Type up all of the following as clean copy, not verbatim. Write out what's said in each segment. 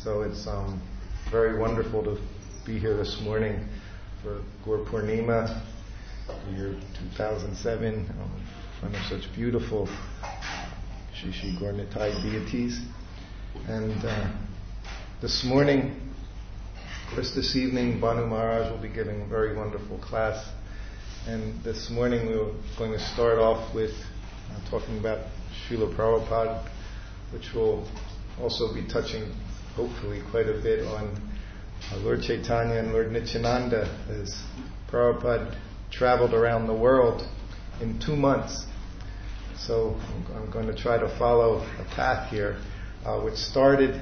So it's very wonderful to be here this morning for Gaur Purnima, the year 2007, in front of such beautiful Shri Shri Gaur Nitai deities. And this morning, of course this evening, Bhanu Maharaj will be giving a very wonderful class. And this morning we were going to start off with talking about Srila Prabhupada, which will also be touching, hopefully, quite a bit on Lord Chaitanya and Lord Nityananda, as Prabhupada traveled around the world in 2 months. So I'm going to try to follow a path here, which started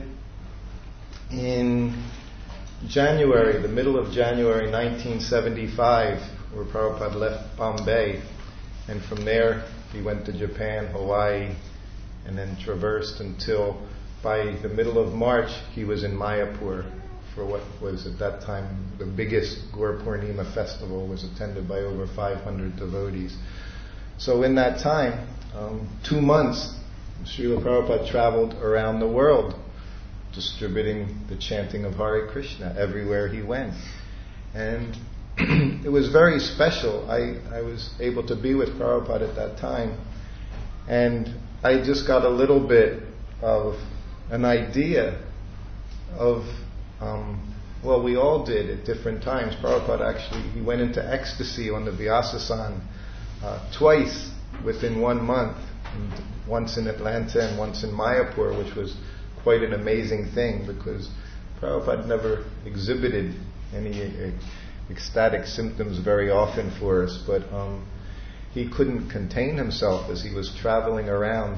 in January, the middle of January 1975, where Prabhupada left Bombay, and from there he went to Japan, Hawaii, and then traversed until by the middle of March he was in Mayapur for what was at that time the biggest Gaur Purnima festival, was attended by over 500 devotees. So in that time, 2 months, Srila Prabhupada traveled around the world distributing the chanting of Hare Krishna everywhere he went. And it was very special. I was able to be with Prabhupada at that time, and I just got a little bit of an idea of, well, we all did at different times. Prabhupada actually, he went into ecstasy on the Vyasasana twice within 1 month, and once in Atlanta and once in Mayapur, which was quite an amazing thing because Prabhupada never exhibited any ecstatic symptoms very often for us, but he couldn't contain himself as he was traveling around.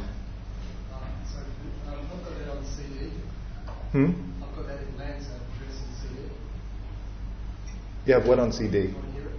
I've got that on CD. I've got that in Lance address in CD. You have what on CD? You want to hear it?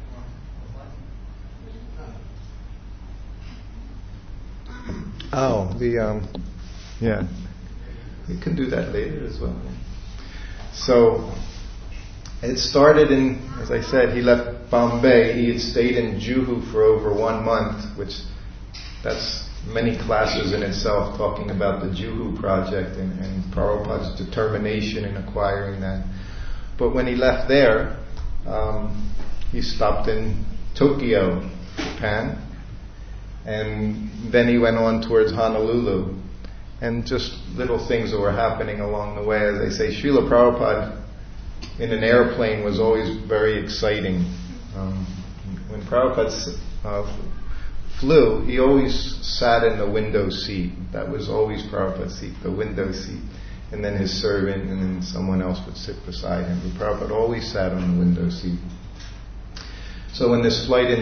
Oh, yeah. You can do that later as well. So, it started in, as I said, he left Bombay. He had stayed in Juhu for over 1 month, which that's many classes in itself, talking about the Juhu project and Prabhupada's determination in acquiring that. But when he left there, he stopped in Tokyo, Japan, and then he went on towards Honolulu. And just little things that were happening along the way. As I say, Srila Prabhupada in an airplane was always very exciting. When Prabhupada flew, he always sat in the window seat. That was always Prabhupada's seat, the window seat. And then his servant and then someone else would sit beside him. But Prabhupada always sat on the window seat. So in this flight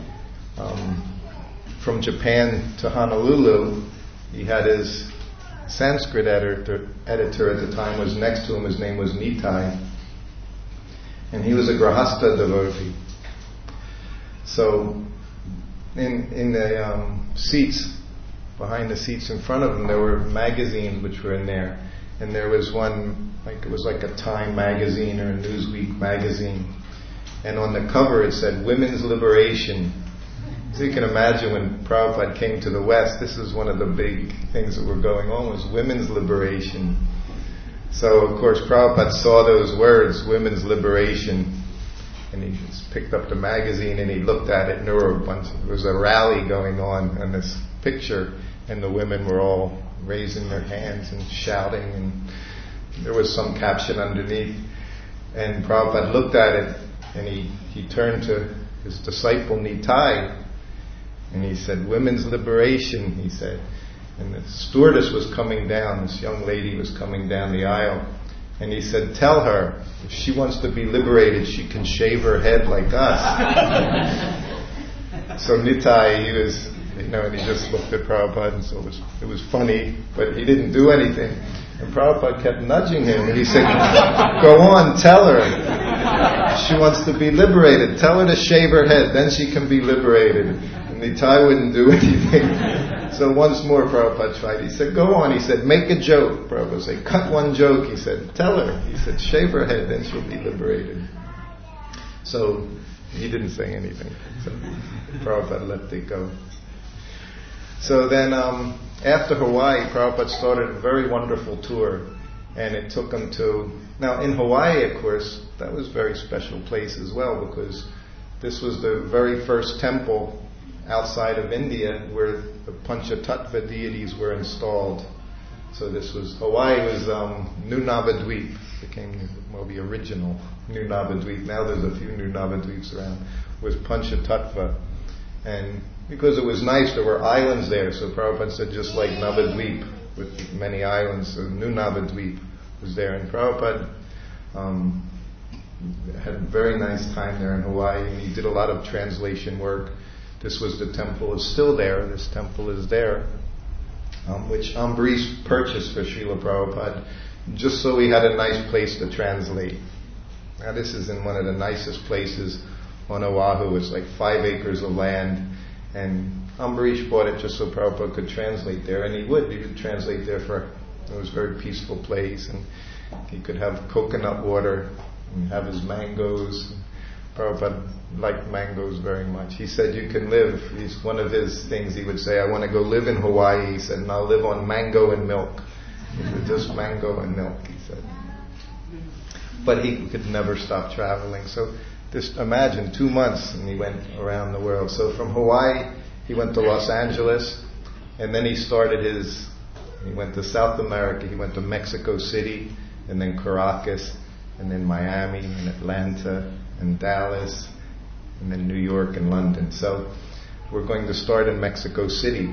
from Japan to Honolulu, he had his Sanskrit editor at the time was next to him. His name was Nitai, and he was a Grahastha devotee. So in the seats, behind the seats in front of him, there were magazines which were in there, and there was one, it was like a Time magazine or a Newsweek magazine, and on the cover it said Women's Liberation. So you can imagine when Prabhupada came to the West, this is one of the big things that were going on, was women's liberation. So of course Prabhupada saw those words, women's liberation, and he just picked up the magazine and he looked at it, and there was a rally going on in this picture, and the women were all raising their hands and shouting, and there was some caption underneath. And Prabhupada looked at it, and he turned to his disciple Nitai, and he said, women's liberation, he said. And the stewardess was coming down, this young lady was coming down the aisle, and he said, tell her, if she wants to be liberated, she can shave her head like us. So Nitai, he was, and he just looked at Prabhupada, and so it was funny, but he didn't do anything. And Prabhupada kept nudging him, and he said, go on, tell her. She wants to be liberated. Tell her to shave her head, then she can be liberated. Nitai wouldn't do anything. So once more Prabhupada tried. He said, go on. He said, make a joke. Prabhupada said, cut one joke. He said, tell her. He said, shave her head, then she'll be liberated. So he didn't say anything. So Prabhupada let it go. So then after Hawaii, Prabhupada started a very wonderful tour. And it took him to... Now, in Hawaii, of course, that was a very special place as well, because this was the very first temple outside of India where the Panchatattva deities were installed. So this was... Hawaii was New Navadvip, became the original New Navadvip. Now there's a few New Navadvips around. Was Panchatattva. And because it was nice, there were islands there, so Prabhupada said just like Navadvip, with many islands, so New Navadvip was there. And Prabhupada had a very nice time there in Hawaii, and he did a lot of translation work. This was the temple, is still there, this temple is there, which Ambarish purchased for Srila Prabhupada, just so he had a nice place to translate. Now this is in one of the nicest places on Oahu. It's like 5 acres of land, and Ambarish bought it just so Prabhupada could translate there, and he would translate there it was a very peaceful place, and he could have coconut water and have his mangoes. Prabhupada liked mangoes very much. He said you can live, one of his things he would say, I want to go live in Hawaii, he said, and I'll live on mango and milk. He said, just mango and milk, he said. But he could never stop traveling. So just imagine, 2 months and he went around the world. So from Hawaii, he went to Los Angeles, and then he went to South America, he went to Mexico City, and then Caracas, and then Miami, and Atlanta, and Dallas, and then New York and London. So we're going to start in Mexico City.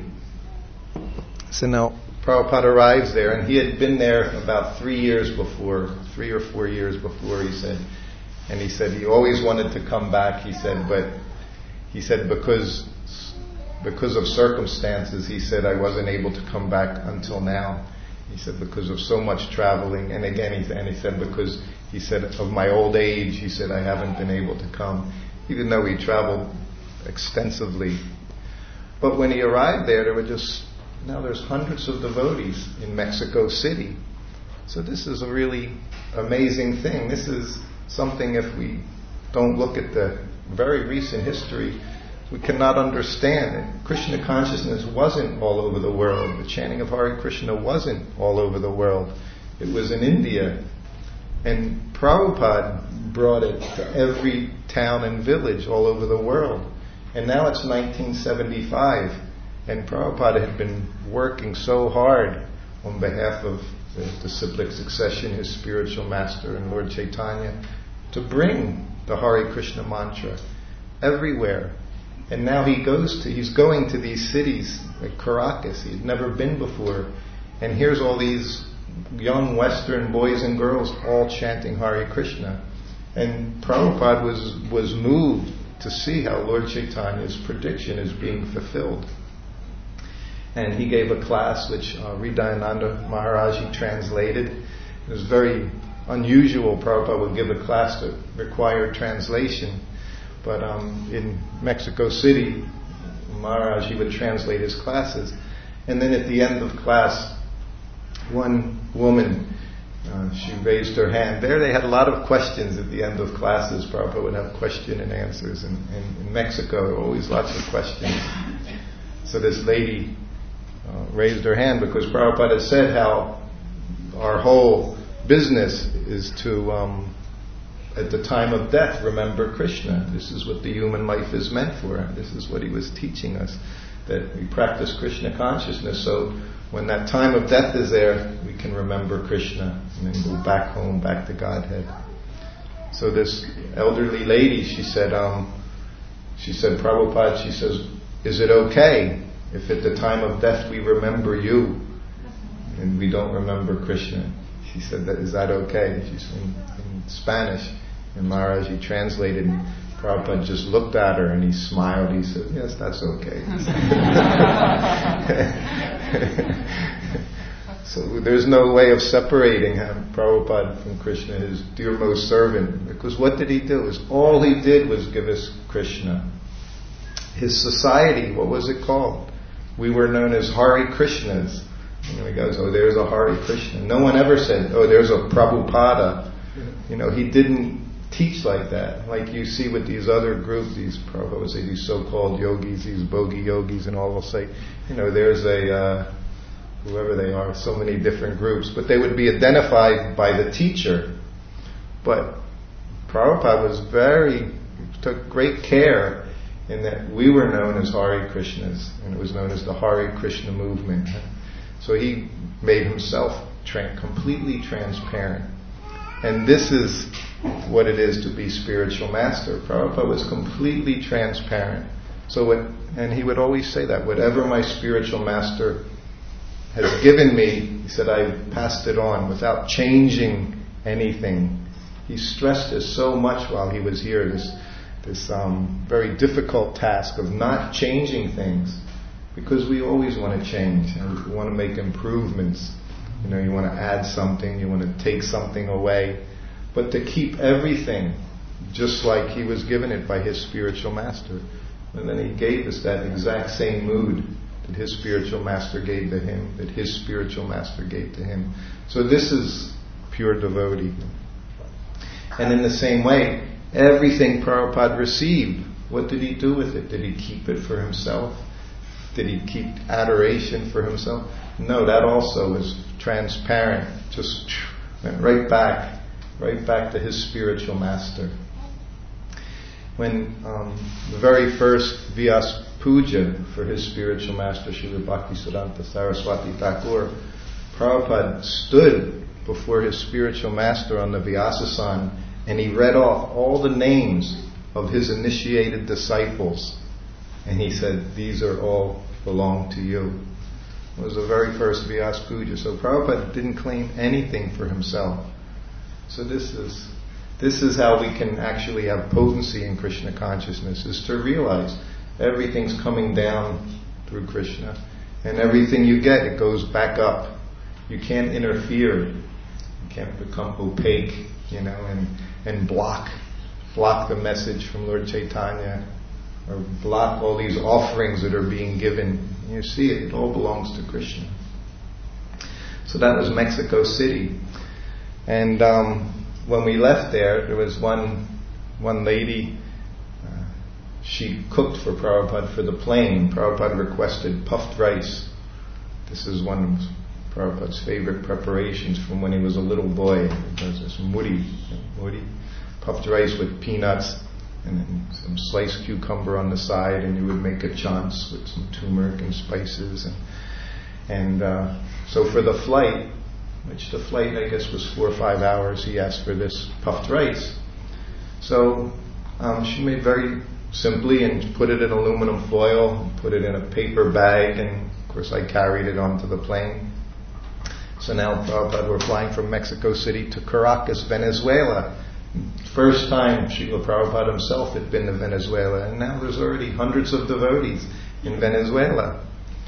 So now Prabhupada arrives there, and he had been there about 3 years before, 3 or 4 years before, he said. And he said he always wanted to come back, he said, but he said because of circumstances, he said, I wasn't able to come back until now. He said, because of so much traveling, and again, he said, because he said, of my old age, he said, I haven't been able to come, even though he traveled extensively. But when he arrived there were now there's hundreds of devotees in Mexico City. So this is a really amazing thing. This is something, if we don't look at the very recent history, we cannot understand it. Krishna consciousness wasn't all over the world. The chanting of Hare Krishna wasn't all over the world. It was in India. And Prabhupada brought it to every town and village all over the world. And now it's 1975, and Prabhupada had been working so hard on behalf of the disciplic succession, his spiritual master and Lord Chaitanya, to bring the Hare Krishna mantra everywhere. And now he's going to these cities like Caracas. He had never been before. And here's all these young Western boys and girls all chanting Hare Krishna. And Prabhupada was moved to see how Lord Chaitanya's prediction is being fulfilled. And he gave a class which Hridayananda Maharaji translated. It was very unusual. Prabhupada would give a class that required translation. But in Mexico City, Maharaji would translate his classes. And then at the end of class, one woman, she raised her hand. There they had a lot of questions at the end of classes. Prabhupada would have question and answers. And in Mexico, always lots of questions. So this lady raised her hand because Prabhupada had said how our whole business is to, at the time of death, remember Krishna. This is what the human life is meant for. This is what he was teaching us, that we practice Krishna consciousness. So when that time of death is there, we can remember Krishna and then go back home, back to Godhead. So this elderly lady, she said, Prabhupada, she says, is it okay if at the time of death we remember you and we don't remember Krishna? She said, is that okay? She's in Spanish. And Maharaji translated, and Prabhupada just looked at her and he smiled. He said, yes, that's okay. So there's no way of separating Prabhupada from Krishna, his dearmost servant. Because what did he do? All he did was give us Krishna. His society, what was it called? We were known as Hare Krishnas. He goes, oh, there's a Hare Krishna. No one ever said, oh, there's a Prabhupada. He didn't teach like that. Like you see with these other groups, these Prabhupada would say, these so-called yogis, these bogey yogis, and all will say, there's a whoever they are, so many different groups, but they would be identified by the teacher. But Prabhupada took great care in that we were known as Hare Krishnas, and it was known as the Hare Krishna movement. So he made himself completely transparent. And this is what it is to be spiritual master. Prabhupada was completely transparent. And he would always say that, whatever my spiritual master has given me, he said, I passed it on without changing anything. He stressed this so much while he was here, this very difficult task of not changing things, because we always want to change and we want to make improvements. You want to add something, you want to take something away, but to keep everything just like he was given it by his spiritual master. And then he gave us that exact same mood that his spiritual master gave to him, that his spiritual master gave to him. So this is pure devotee. And in the same way, everything Prabhupada received, what did he do with it? Did he keep it for himself? Did he keep adoration for himself? No, that also was transparent. Just went right back to his spiritual master. When the very first Vyas Puja for his spiritual master, Srila Bhaktisiddhanta Saraswati Thakur, Prabhupada stood before his spiritual master on the Vyasasana, and he read off all the names of his initiated disciples. And he said, these are all belong to you. It was the very first Vyas Puja. So Prabhupada didn't claim anything for himself. So this is how we can actually have potency in Krishna consciousness, is to realize everything's coming down through Krishna, and everything you get, it goes back up. You can't interfere. You can't become opaque, and block the message from Lord Chaitanya, or block all these offerings that are being given. You see it all belongs to Krishna. So that was Mexico City. And when we left there was one lady, she cooked for Prabhupada for the plane. Prabhupada requested puffed rice. This is one of Prabhupada's favorite preparations from when he was a little boy. It was this muddy, puffed rice with peanuts and then some sliced cucumber on the side, and you would make a chance with some turmeric and spices. And so for the flight, which the flight I guess was 4 or 5 hours, he asked for this puffed rice. So she made very simply and put it in aluminum foil, and put it in a paper bag, and of course I carried it onto the plane. So now Prabhupada, we're flying from Mexico City to Caracas, Venezuela. First time Srila Prabhupada himself had been to Venezuela, and now there's already hundreds of devotees in Venezuela.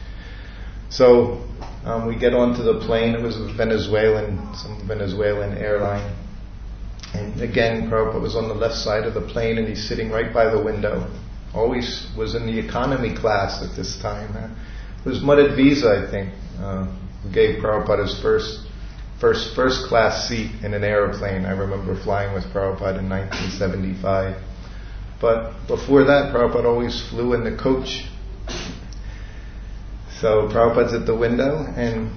So we get onto the plane. It was some Venezuelan airline. And again, Prabhupada was on the left side of the plane, and he's sitting right by the window. Always was in the economy class at this time. It was Mudit Visa, I think, who gave Prabhupada his first class seat in an airplane. I remember flying with Prabhupada in 1975. But before that, Prabhupada always flew in the coach. So Prabhupada's at the window, and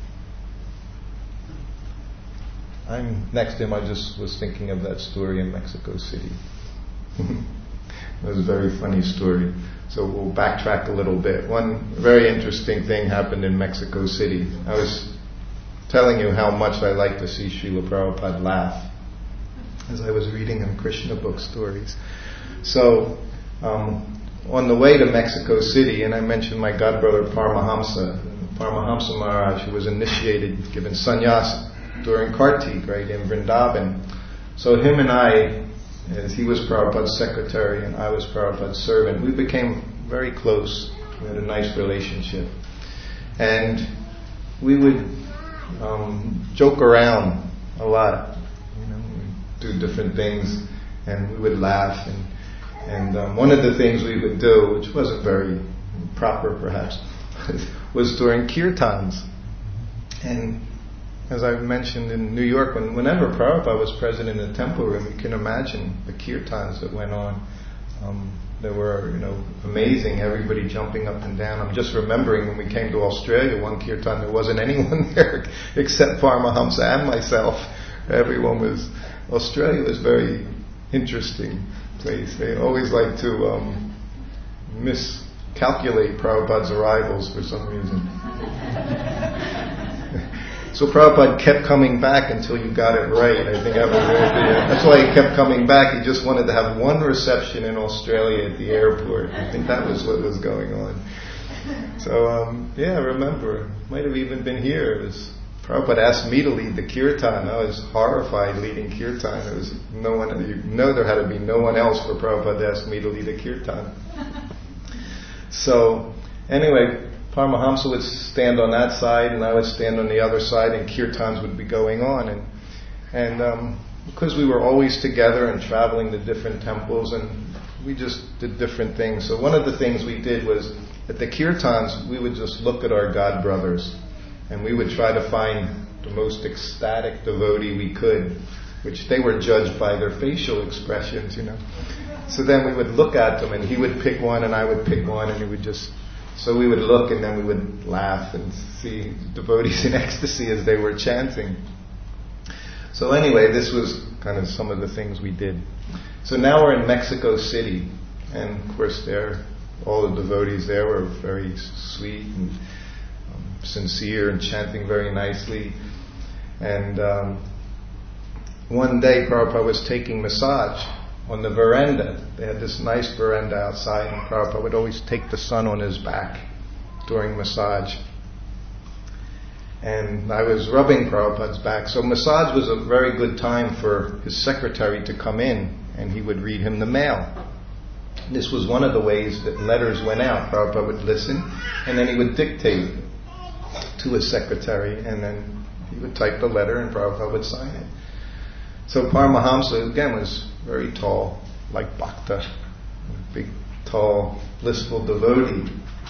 I'm next to him. I just was thinking of that story in Mexico City. It was a very funny story. So we'll backtrack a little bit. One very interesting thing happened in Mexico City. I was telling you how much I like to see Srila Prabhupada laugh as I was reading him Krishna book stories. So on the way to Mexico City, and I mentioned my godbrother Paramahamsa Maharaj, who was initiated, given sannyas during Kartik, right, in Vrindavan. So him and I, as he was Prabhupada's secretary and I was Prabhupada's servant, we became very close. We had a nice relationship. And we would joke around a lot, we'd do different things, and we would laugh. And one of the things we would do, which wasn't very proper perhaps, was during kirtans. And as I've mentioned in New York, whenever Prabhupada was present in the temple room, you can imagine the kirtans that went on. They were, amazing, everybody jumping up and down. I'm just remembering when we came to Australia, one kirtan, there wasn't anyone there except Paramahamsa and myself. Australia was very interesting place. They always like to miscalculate Prabhupada's arrivals for some reason. So Prabhupada kept coming back until you got it right. I think that's why he kept coming back. He just wanted to have one reception in Australia at the airport. I think that was what was going on. So, I remember. Might have even been here. Prabhupada asked me to lead the kirtan. I was horrified leading kirtan. There was no one, there had to be no one else for Prabhupada to ask me to lead a kirtan. So, anyway, Paramahamsa would stand on that side and I would stand on the other side and kirtans would be going on. And because we were always together and traveling to different temples and we just did different things. So one of the things we did was at the kirtans we would just look at our God brothers and we would try to find the most ecstatic devotee we could, which they were judged by their facial expressions, So then we would look at them and he would pick one and I would pick one and so we would look and then we would laugh and see devotees in ecstasy as they were chanting. So anyway, this was kind of some of the things we did. So now we're in Mexico City, and of course all the devotees there were very sweet and sincere and chanting very nicely. And one day Prabhupada was taking massage on the veranda. They had this nice veranda outside and Prabhupada would always take the sun on his back during massage. And I was rubbing Prabhupada's back. So massage was a very good time for his secretary to come in and he would read him the mail. This was one of the ways that letters went out. Prabhupada would listen and then he would dictate to his secretary and then he would type the letter and Prabhupada would sign it. So Paramahamsa again was very tall, like Bhakta, a big, tall, blissful devotee.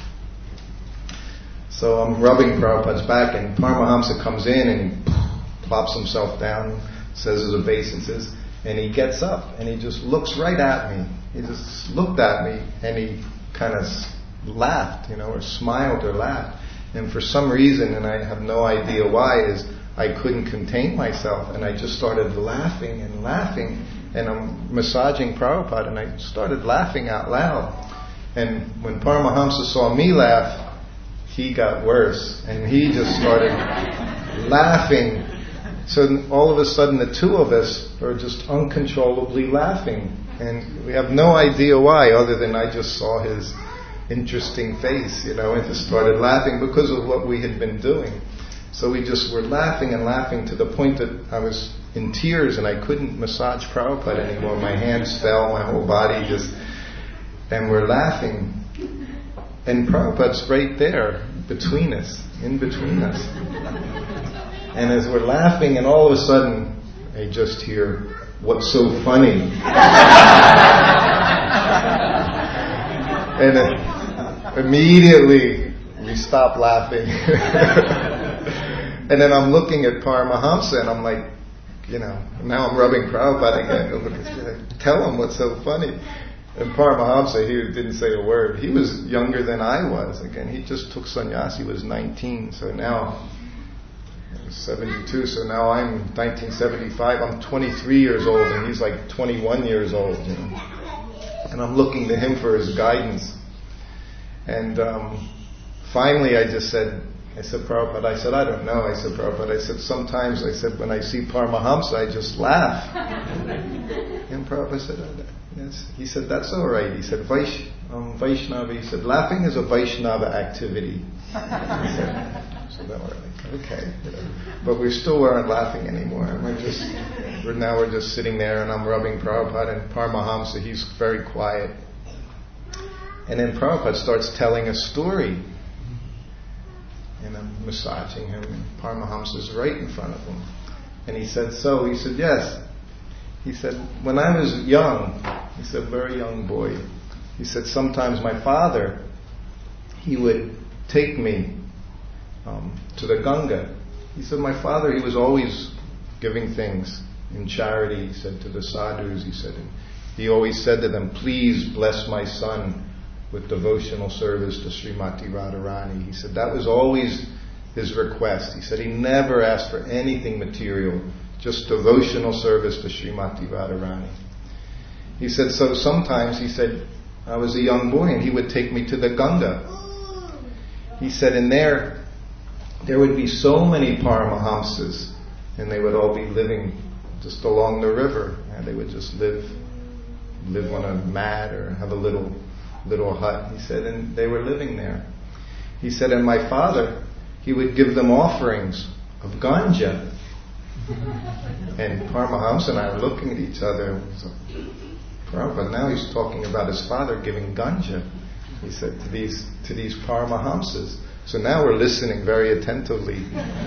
So I'm rubbing Prabhupada's back and Paramahamsa comes in and he plops himself down, says his obeisances, and he gets up and he just looks right at me. He just looked at me and he kind of laughed, or smiled or laughed. And for some reason, and I have no idea why, I couldn't contain myself and I just started laughing and I'm massaging Prabhupada and I started laughing out loud. And when Paramahamsa saw me laugh, he got worse and he just started laughing. So all of a sudden the two of us are just uncontrollably laughing and we have no idea why other than I just saw his interesting face, and just started laughing because of what we had been doing. So we just were laughing and laughing to the point that I was in tears and I couldn't massage Prabhupada anymore. My hands fell, my whole body and we're laughing. And Prabhupada's right there, in between us. And as we're laughing and all of a sudden, I just hear, "What's so funny?" And immediately we stop laughing. And then I'm looking at Paramahamsa and I'm like, now I'm rubbing Prabhupada again. Tell him what's so funny. And Paramahamsa, he didn't say a word. He was younger than I was. Again, he just took sannyas. He was 19. So now, I was 72. So now I'm 1975. I'm 23 years old and he's like 21 years old. And I'm looking to him for his guidance. And finally I said, Prabhupada, I don't know. I said, Prabhupada, sometimes, when I see Paramahamsa, I just laugh. And Prabhupada said, yes. He said, that's all right. He said, Vaishnava, he said, laughing is a Vaishnava activity. So then we're like, okay. But we still weren't laughing anymore. And we're just sitting there and I'm rubbing Prabhupada and Paramahamsa, he's very quiet. And then Prabhupada starts telling a story. And I'm massaging him and Paramahamsa's right in front of him. And he said, yes. He said, when I was young, he said, very young boy, he said, sometimes my father, he would take me to the Ganga. He said, my father, he was always giving things in charity, he said, to the sadhus, he said, he always said to them, please bless my son with devotional service to Srimati Radharani. He said that was always his request. He said he never asked for anything material, just devotional service to Srimati Radharani. He said, so sometimes, he said, I was a young boy and he would take me to the Ganga. He said, and there would be so many Paramahamsas, and they would all be living just along the river, and they would just live on a mat or have a little hut. He said, and they were living there. He said, and my father, he would give them offerings of ganja. And Paramahamsa and I are looking at each other. So, Prabhupada, now he's talking about his father giving ganja. He said to these Paramahamsas. So now we're listening very attentively.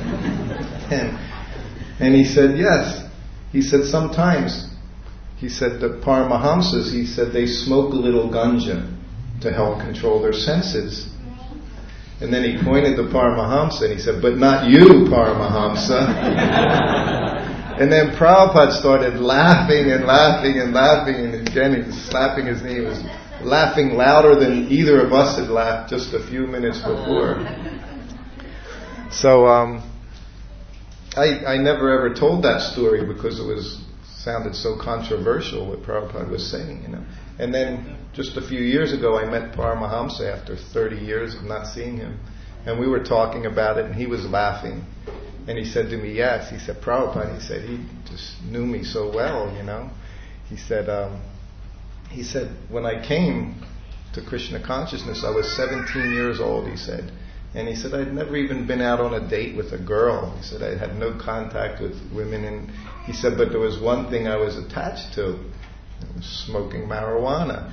And he said, yes. He said sometimes, he said the Paramahamsas, he said they smoke a little ganja to help control their senses. And then he pointed to Paramahamsa and he said, but not you, Paramahamsa. And then Prabhupada started laughing and laughing and laughing, and again he was slapping his knee. He was laughing louder than either of us had laughed just a few minutes before. So I never ever told that story because it sounded so controversial what Prabhupada was saying, you know. And then just a few years ago I met Paramahamsa after 30 years of not seeing him, and we were talking about it, and he was laughing. And he said to me, yes, he said, Prabhupada, he said, he just knew me so well, you know. He said, when I came to Krishna consciousness, I was 17 years old, he said. And he said, I'd never even been out on a date with a girl. He said, I had no contact with women. And he said, but there was one thing I was attached to. It was smoking marijuana.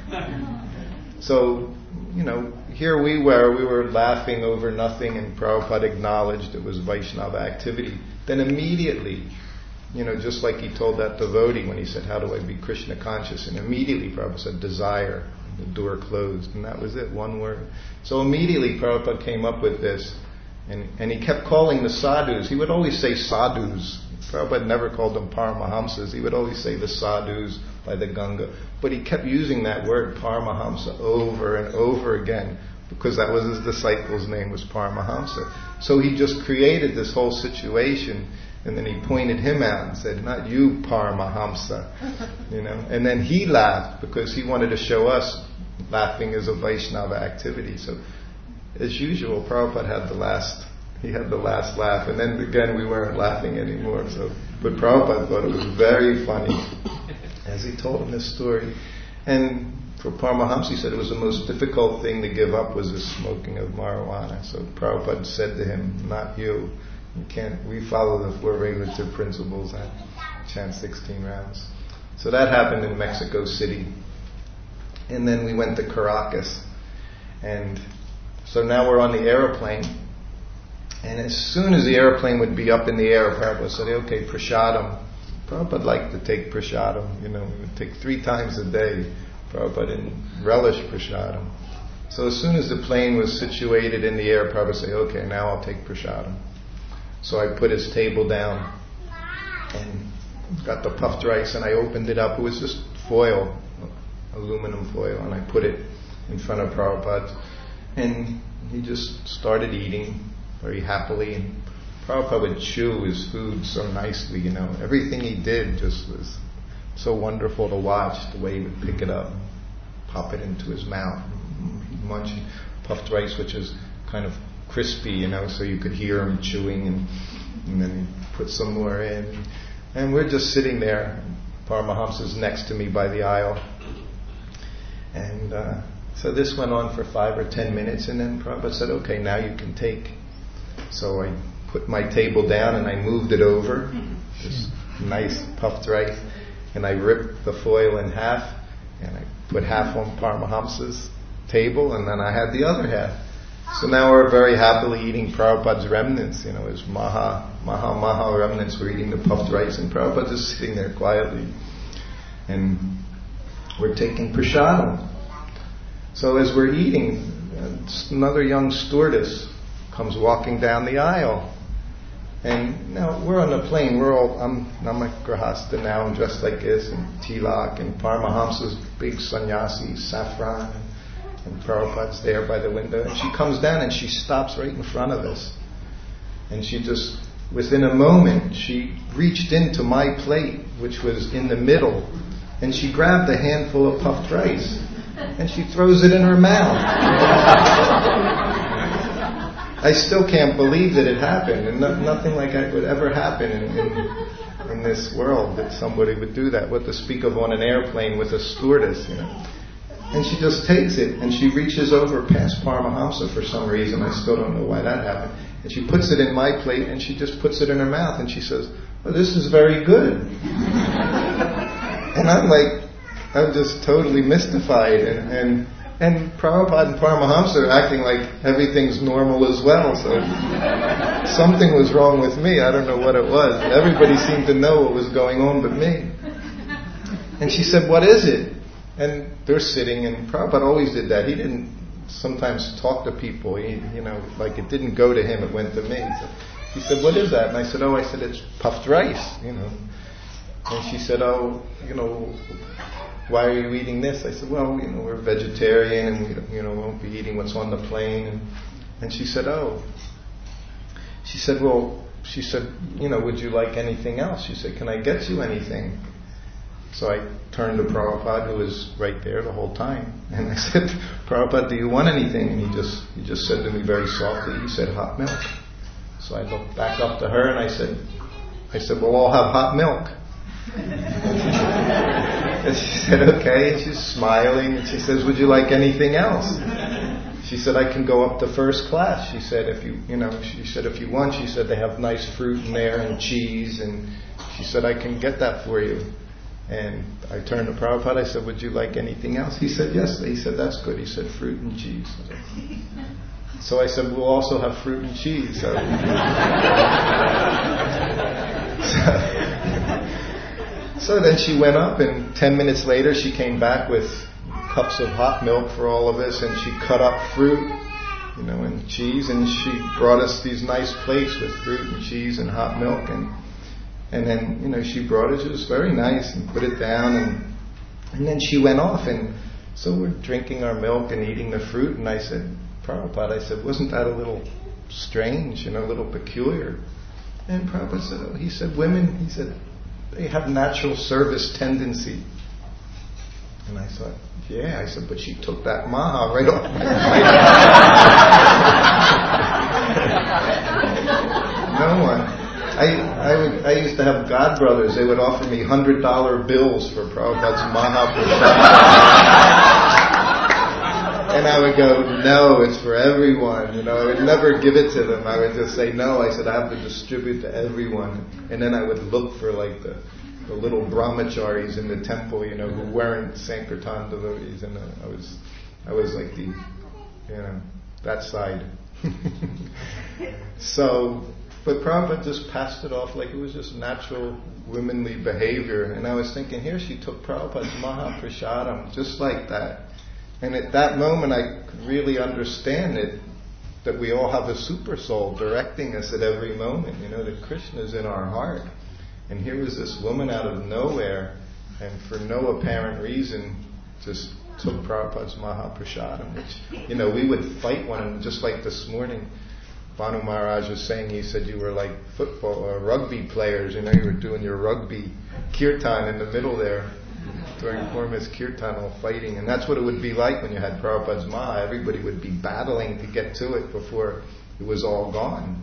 So, you know, here we were laughing over nothing, and Prabhupada acknowledged it was Vaishnava activity. Then immediately, you know, just like he told that devotee when he said, how do I be Krishna conscious? And immediately Prabhupada said, desire. The door closed, and that was it, one word. So immediately Prabhupada came up with this, and he kept calling the sadhus. He would always say sadhus. Prabhupada never called them Paramahamsas. He would always say the sadhus by the Ganga. But he kept using that word Paramahamsa over and over again, because that was his disciple's name, was Paramahamsa. So he just created this whole situation, and then he pointed him out and said, not you, Paramahamsa. You know. And then he laughed because he wanted to show us laughing is a Vaishnava activity. So as usual, Prabhupada had the last laugh, and then again we weren't laughing anymore. So, but Prabhupada thought it was very funny as he told him this story. And for Paramahamsa, he said it was the most difficult thing to give up was the smoking of marijuana. So Prabhupada said to him, not you. You can't. We follow the 4 regulative principles and chant 16 rounds. So that happened in Mexico City. And then we went to Caracas. And so now we're on the airplane. And as soon as the airplane would be up in the air, Prabhupada said, okay, prasadam. Prabhupada liked to take prasadam. You know, we would take 3 times a day. Prabhupada didn't relish prasadam. So as soon as the plane was situated in the air, Prabhupada said, okay, now I'll take prasadam. So I put his table down and got the puffed rice, and I opened it up. It was just foil, aluminum foil, and I put it in front of Prabhupada. And he just started eating very happily. And Prabhupada would chew his food so nicely, you know. Everything he did just was so wonderful to watch, the way he would pick it up, pop it into his mouth, munch puffed rice, which is kind of crispy, you know, so you could hear him chewing, and then he put some more in. And we're just sitting there. Paramahamsa's next to me by the aisle. And so this went on for 5 or 10 minutes, and then Prabhupada said, okay, now you can take. So I put my table down and I moved it over, this nice puffed rice, and I ripped the foil in half, and I put half on Paramahamsa's table, and then I had the other half. So now we're very happily eating Prabhupada's remnants, you know, his maha remnants. We're eating the puffed rice, and Prabhupada is sitting there quietly. And we're taking prasadam. So as we're eating, another young stewardess comes walking down the aisle. And now we're on the plane. I'm a grahasta now. I'm dressed like this, and tilak, and Paramahamsa's big sannyasi, saffron, and Prabhupada's there by the window. And she comes down and she stops right in front of us. And she just, within a moment, she reached into my plate, which was in the middle, and she grabbed a handful of puffed rice, and she throws it in her mouth. I still can't believe that it happened, and nothing like that would ever happen in this world, that somebody would do that. What to speak of on an airplane with a stewardess, And she just takes it, and she reaches over past Paramahamsa for some reason. I still don't know why that happened. And she puts it in my plate, and she just puts it in her mouth, and she says, "Well, this is very good." And I'm just totally mystified, and Prabhupada and Paramahamsa are acting like everything's normal as well, so something was wrong with me. I don't know what it was. Everybody seemed to know what was going on but me. And she said, "What is it?" And they're sitting, and Prabhupada always did that. He didn't sometimes talk to people. Like it didn't go to him, it went to me. So he said, "What is that?" And I said, "It's puffed rice, And she said, "Why are you eating this?" I said, "Well, we're vegetarian and we won't be eating what's on the plane." And she said, She said, "Would you like anything else?" She said, "Can I get you anything?" So I turned to Prabhupada, who was right there the whole time, and I said, "Prabhupada, do you want anything?" And he just said to me very softly, he said, "Hot milk." So I looked back up to her and I said, "We'll all have hot milk." And she said, "Okay," and she's smiling, and she says, "Would you like anything else?" She said, "I can go up to first class." She said, "If you want," she said, "they have nice fruit in there and cheese," and she said, "I can get that for you." And I turned to Prabhupada, I said, "Would you like anything else?" He said, "Yes." He said, "That's good." He said, "Fruit and cheese." So I said, "We'll also have fruit and cheese." So then she went up, and 10 minutes later she came back with cups of hot milk for all of us, and she cut up fruit, and cheese, and she brought us these nice plates with fruit and cheese and hot milk, and then, she brought it. It was very nice, and put it down, and then she went off, and so we're drinking our milk and eating the fruit, and I said, "Prabhupada," I said, "wasn't that a little strange, a little peculiar?" And Prabhupada said, he said, "Women," he said, "they have natural service tendency." And I thought, yeah, I said, "But she took that maha right off my plate." No one. I used to have godbrothers. They would offer me $100 bills for Prabhupada's Mahaprasad. And I would go, "No, it's for everyone." I would never give it to them. I would just say, "No," I said, "I have to distribute to everyone." And then I would look for the little brahmacharis in the temple, who weren't Sankirtan devotees. And I was like that side. But Prabhupada just passed it off like it was just natural womanly behavior. And I was thinking, here she took Prabhupada's Mahaprasadam just like that. And at that moment I could really understand it, that we all have a super soul directing us at every moment, that Krishna's in our heart. And here was this woman out of nowhere, and for no apparent reason, just took Prabhupada's Mahaprasadam, which, we would fight one, and just like this morning, Bhanu Maharaj was saying, he said you were like football or rugby players, you were doing your rugby kirtan in the middle there, during Kurma's kirtan, all fighting, and that's what it would be like when you had Prabhupada's Maha. Everybody would be battling to get to it before it was all gone.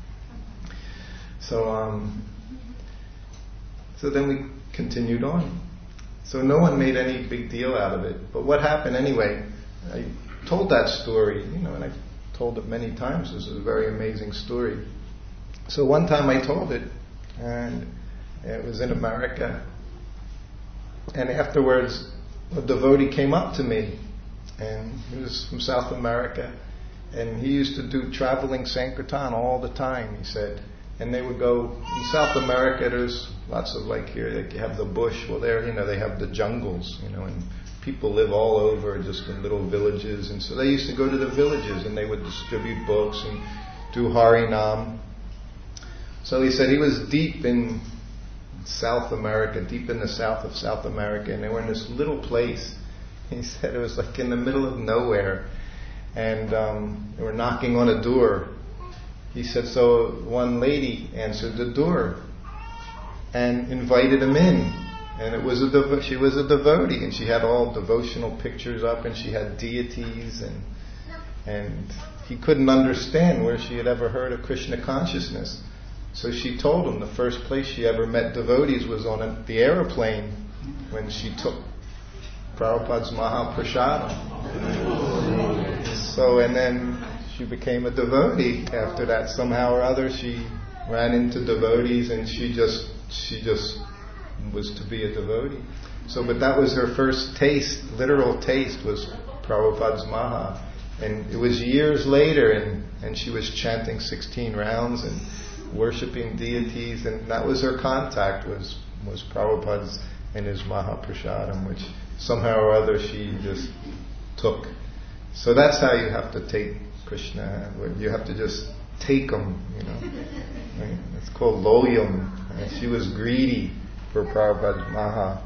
So then we continued on. So no one made any big deal out of it. But what happened anyway, I told that story, and I told it many times. This is a very amazing story. So one time I told it, and it was in America. And afterwards, a devotee came up to me, and he was from South America, and he used to do traveling Sankirtan all the time, he said. And they would go, in South America there's lots of, like here, you have the bush, well there, they have the jungles, and people live all over just in little villages, and so they used to go to the villages and they would distribute books and do Harinam. So he said he was deep in South America, deep in the south of South America, and they were in this little place. He said it was like in the middle of nowhere, and they were knocking on a door. He said, so one lady answered the door and invited him in. And it was she was a devotee, and she had all devotional pictures up, and she had deities, and he couldn't understand where she had ever heard of Krishna consciousness. So she told him the first place she ever met devotees was on the aeroplane when she took Prabhupada's Mahaprasadam. So, and then she became a devotee after that. Somehow or other she ran into devotees, and she just was to be a devotee. So, but that was her first taste, literal taste, was Prabhupada's Maha. And it was years later, and she was chanting 16 rounds and worshipping deities, and that was her contact, was Prabhupada's and his Mahaprasadam, which somehow or other she just took. So that's how you have to take Krishna. You have to just take him, Right? It's called loyam. And she was greedy for Prabhupada's Maha.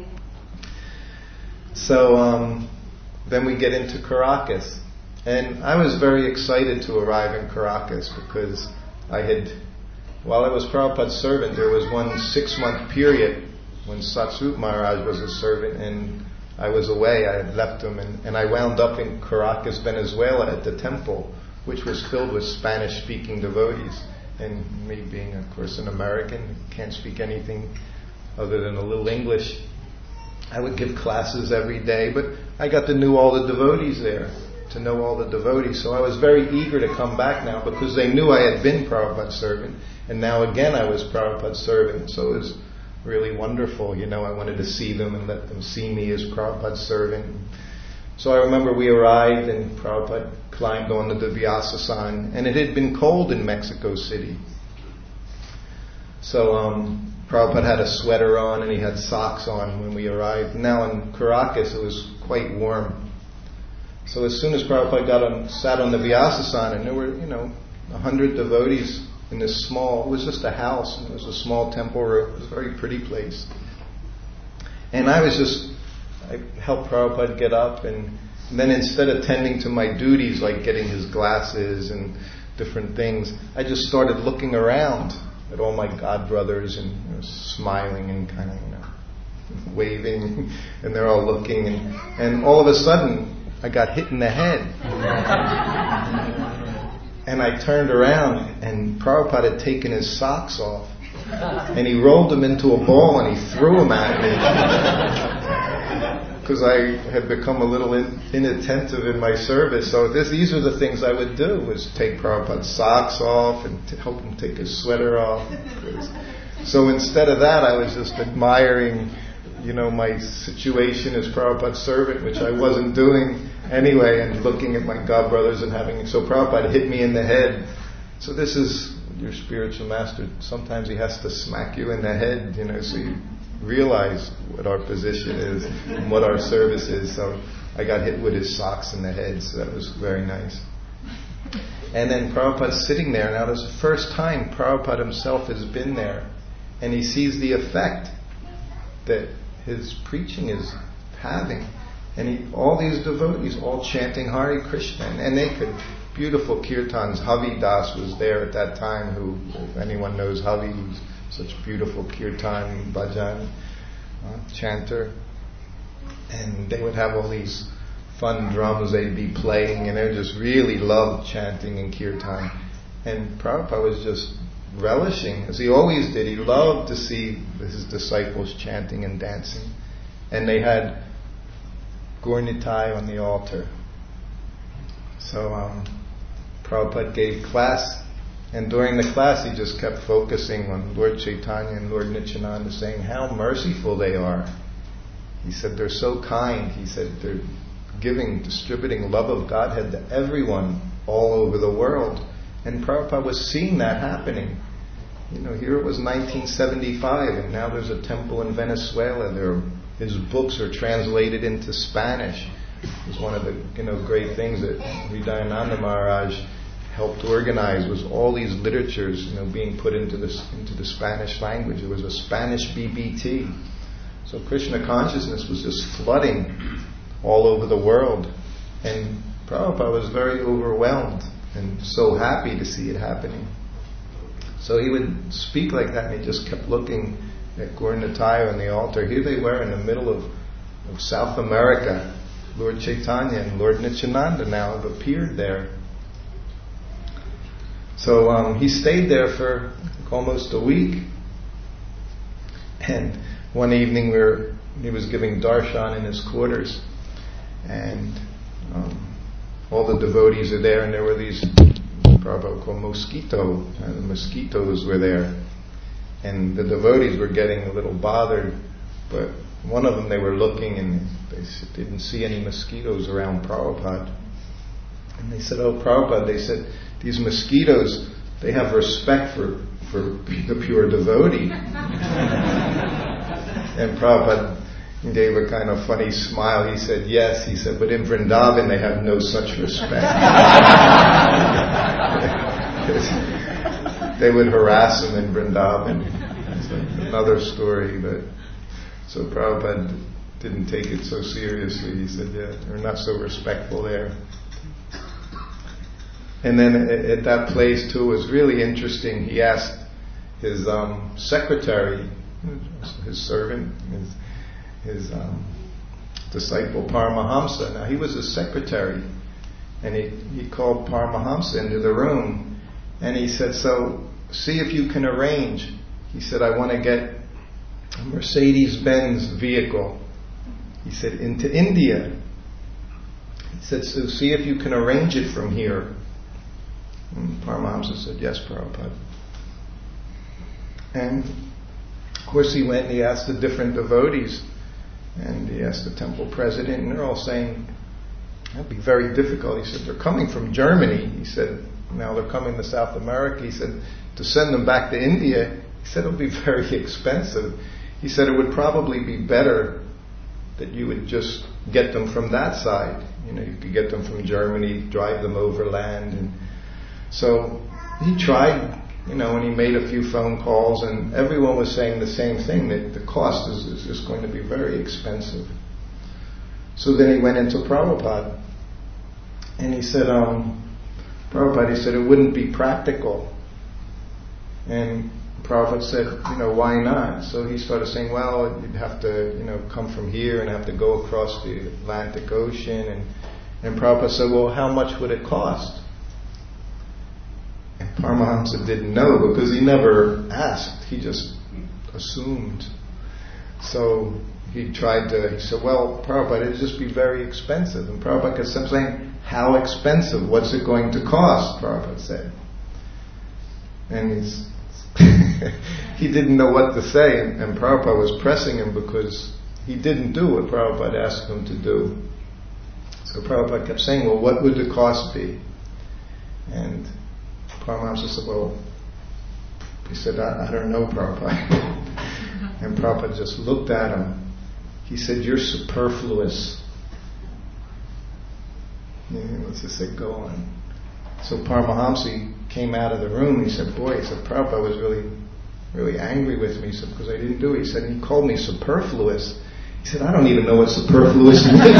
So then we get into Caracas. And I was very excited to arrive in Caracas because while I was Prabhupada's servant, there was one 6-month period when Satsvarup Maharaj was a servant, and I was away. I had left him, and I wound up in Caracas, Venezuela, at the temple, which was filled with Spanish-speaking devotees. And me being, of course, an American, can't speak anything other than a little English, I would give classes every day, but I got to know all the devotees there, So I was very eager to come back now because they knew I had been Prabhupada's servant, and now again I was Prabhupada's servant, so it was really wonderful. I wanted to see them and let them see me as Prabhupada's servant. So I remember we arrived and Prabhupada climbed onto the Vyasasan, and it had been cold in Mexico City. So Prabhupada had a sweater on and he had socks on when we arrived. Now in Caracas it was quite warm. So as soon as Prabhupada sat on the Vyasasan, and there were, 100 devotees in this small, it was just a house, and it was a small temple room. It was a very pretty place. And I helped Prabhupada get up, and then instead of tending to my duties like getting his glasses and different things, I just started looking around at all my godbrothers and smiling and kind of waving, and they're all looking, and all of a sudden I got hit in the head. And I turned around, and Prabhupada had taken his socks off, and he rolled them into a ball and he threw them at me because I had become a little inattentive in my service. So these were the things I would do, was take Prabhupada's socks off and help him take his sweater off. So instead of that, I was just admiring, my situation as Prabhupada's servant, which I wasn't doing anyway, and looking at my godbrothers and so Prabhupada hit me in the head. So this is your spiritual master. Sometimes he has to smack you in the head, so you realize what our position is and what our service is. So I got hit with his socks in the head, so that was very nice. And then Prabhupada's sitting there. Now this is the first time Prabhupada himself has been there, and he sees the effect that his preaching is having. And all these devotees all chanting Hare Krishna, and they could, beautiful kirtans. Havi Das was there at that time, who, if anyone knows Havi, who's such beautiful kirtan, bhajan, chanter. And they would have all these fun drums they'd be playing, and they just really loved chanting in kirtan. And Prabhupada was just relishing, as he always did. He loved to see his disciples chanting and dancing. And they had Gaur-Nitai on the altar. So Prabhupada gave class, and during the class he just kept focusing on Lord Chaitanya and Lord Nityananda, saying how merciful they are. He said they're so kind. He said they're distributing love of Godhead to everyone all over the world. And Prabhupada was seeing that happening. Here it was 1975, and now there's a temple in Venezuela. His books are translated into Spanish. It was one of the great things that Hridayananda Maharaj helped organize was all these literatures, being put into the Spanish language. It was a Spanish BBT. So Krishna consciousness was just flooding all over the world. And Prabhupada was very overwhelmed and so happy to see it happening. So he would speak like that, and he just kept looking at Gaur Nitai on the altar. Here they were in the middle of South America. Lord Chaitanya and Lord Nityananda now have appeared there. So he stayed there for almost a week. And one evening he was giving darshan in his quarters, and all the devotees are there, and there were these Prabhupada called mosquito. The mosquitoes were there, and the devotees were getting a little bothered. But one of them, they were looking, and they didn't see any mosquitoes around Prabhupada. And they said, "Oh, Prabhupada," they said, "these mosquitoes, they have respect for the pure devotee." And Prabhupada gave a kind of funny smile. He said, "Yes," he said, "but in Vrindavan they have no such respect." They would harass him in Vrindavan. It's like another story, but so Prabhupada didn't take it so seriously. He said, "Yeah, they're not so respectful there." And then at that place too, it was really interesting. He asked his secretary, his servant, his disciple Paramahamsa. Now he was a secretary, and he called Paramahamsa into the room, and he said, "So see if you can arrange." He said, "I want to get a Mercedes-Benz vehicle," he said, "into India." He said, "So see if you can arrange it from here." And Paramahamsa said, "Yes, Prabhupada." And of course he went and he asked the different devotees, and he asked the temple president, and they're all saying, "That'd be very difficult." He said, "They're coming from Germany." He said, "Now they're coming to South America." He said, "To send them back to India," he said, "it'll be very expensive." He said, "It would probably be better that you would just get them from that side. You could get them from Germany, drive them overland." And so he tried, and he made a few phone calls, and everyone was saying the same thing, that the cost is just going to be very expensive. So then he went into Prabhupada, and he said, Prabhupada, he said, "It wouldn't be practical." And Prabhupada said, "Why not?" So he started saying, "Well, you'd have to, come from here and have to go across the Atlantic Ocean." And Prabhupada said, "Well, how much would it cost?" And Paramahamsa didn't know, because he never asked. He just assumed. So he said, "Well, Prabhupada, it'd just be very expensive." And Prabhupada kept saying, "How expensive? What's it going to cost?" Prabhupada said. And he didn't know what to say, and Prabhupada was pressing him because he didn't do what Prabhupada asked him to do. So Prabhupada kept saying, "Well, what would the cost be?" And Paramahamsa said, "Well," he said, I don't know, Prabhupada." And Prabhupada just looked at him. He said, "You're superfluous." Let's just say, "Go on." So Paramahamsa came out of the room. He said, "Boy," he said, "Prabhupada was really, really angry with me." He said, "Because I didn't do it." He said, "He called me superfluous." He said, "I don't even know what superfluous means."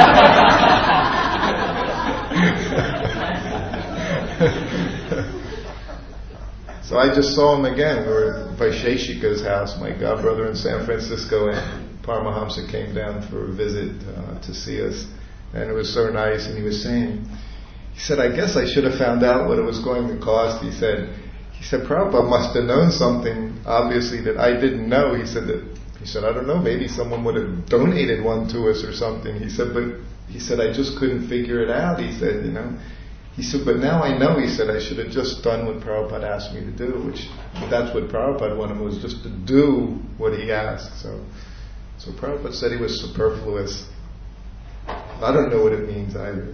So I just saw him again. We were at Vaisheshika's house, my godbrother in San Francisco, and Paramahamsa came down for a visit to see us. And it was so nice, and he was saying, he said, "I guess I should have found out what it was going to cost." He said, "Prabhupada must have known something, obviously, that I didn't know." He said, "I don't know, maybe someone would have donated one to us or something." He said, "I just couldn't figure it out." He said, He said, "But now I know," he said, "I should have just done what Prabhupada asked me to do," which that's what Prabhupada wanted, was just to do what he asked. So Prabhupada said he was superfluous. I don't know what it means either.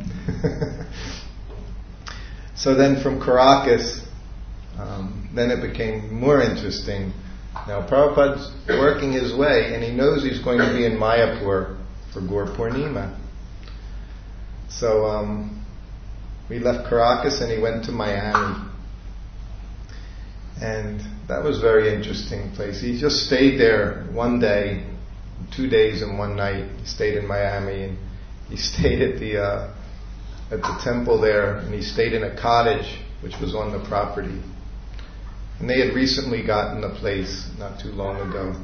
So then from Caracas, then it became more interesting. Now Prabhupada's working his way, and he knows he's going to be in Mayapur for Gaur Purnima. So we left Caracas and he went to Miami. And that was a very interesting place. He just stayed there one day, 2 days and one night. He stayed in Miami, and he stayed at the temple there, and he stayed in a cottage which was on the property. And they had recently gotten the place not too long ago.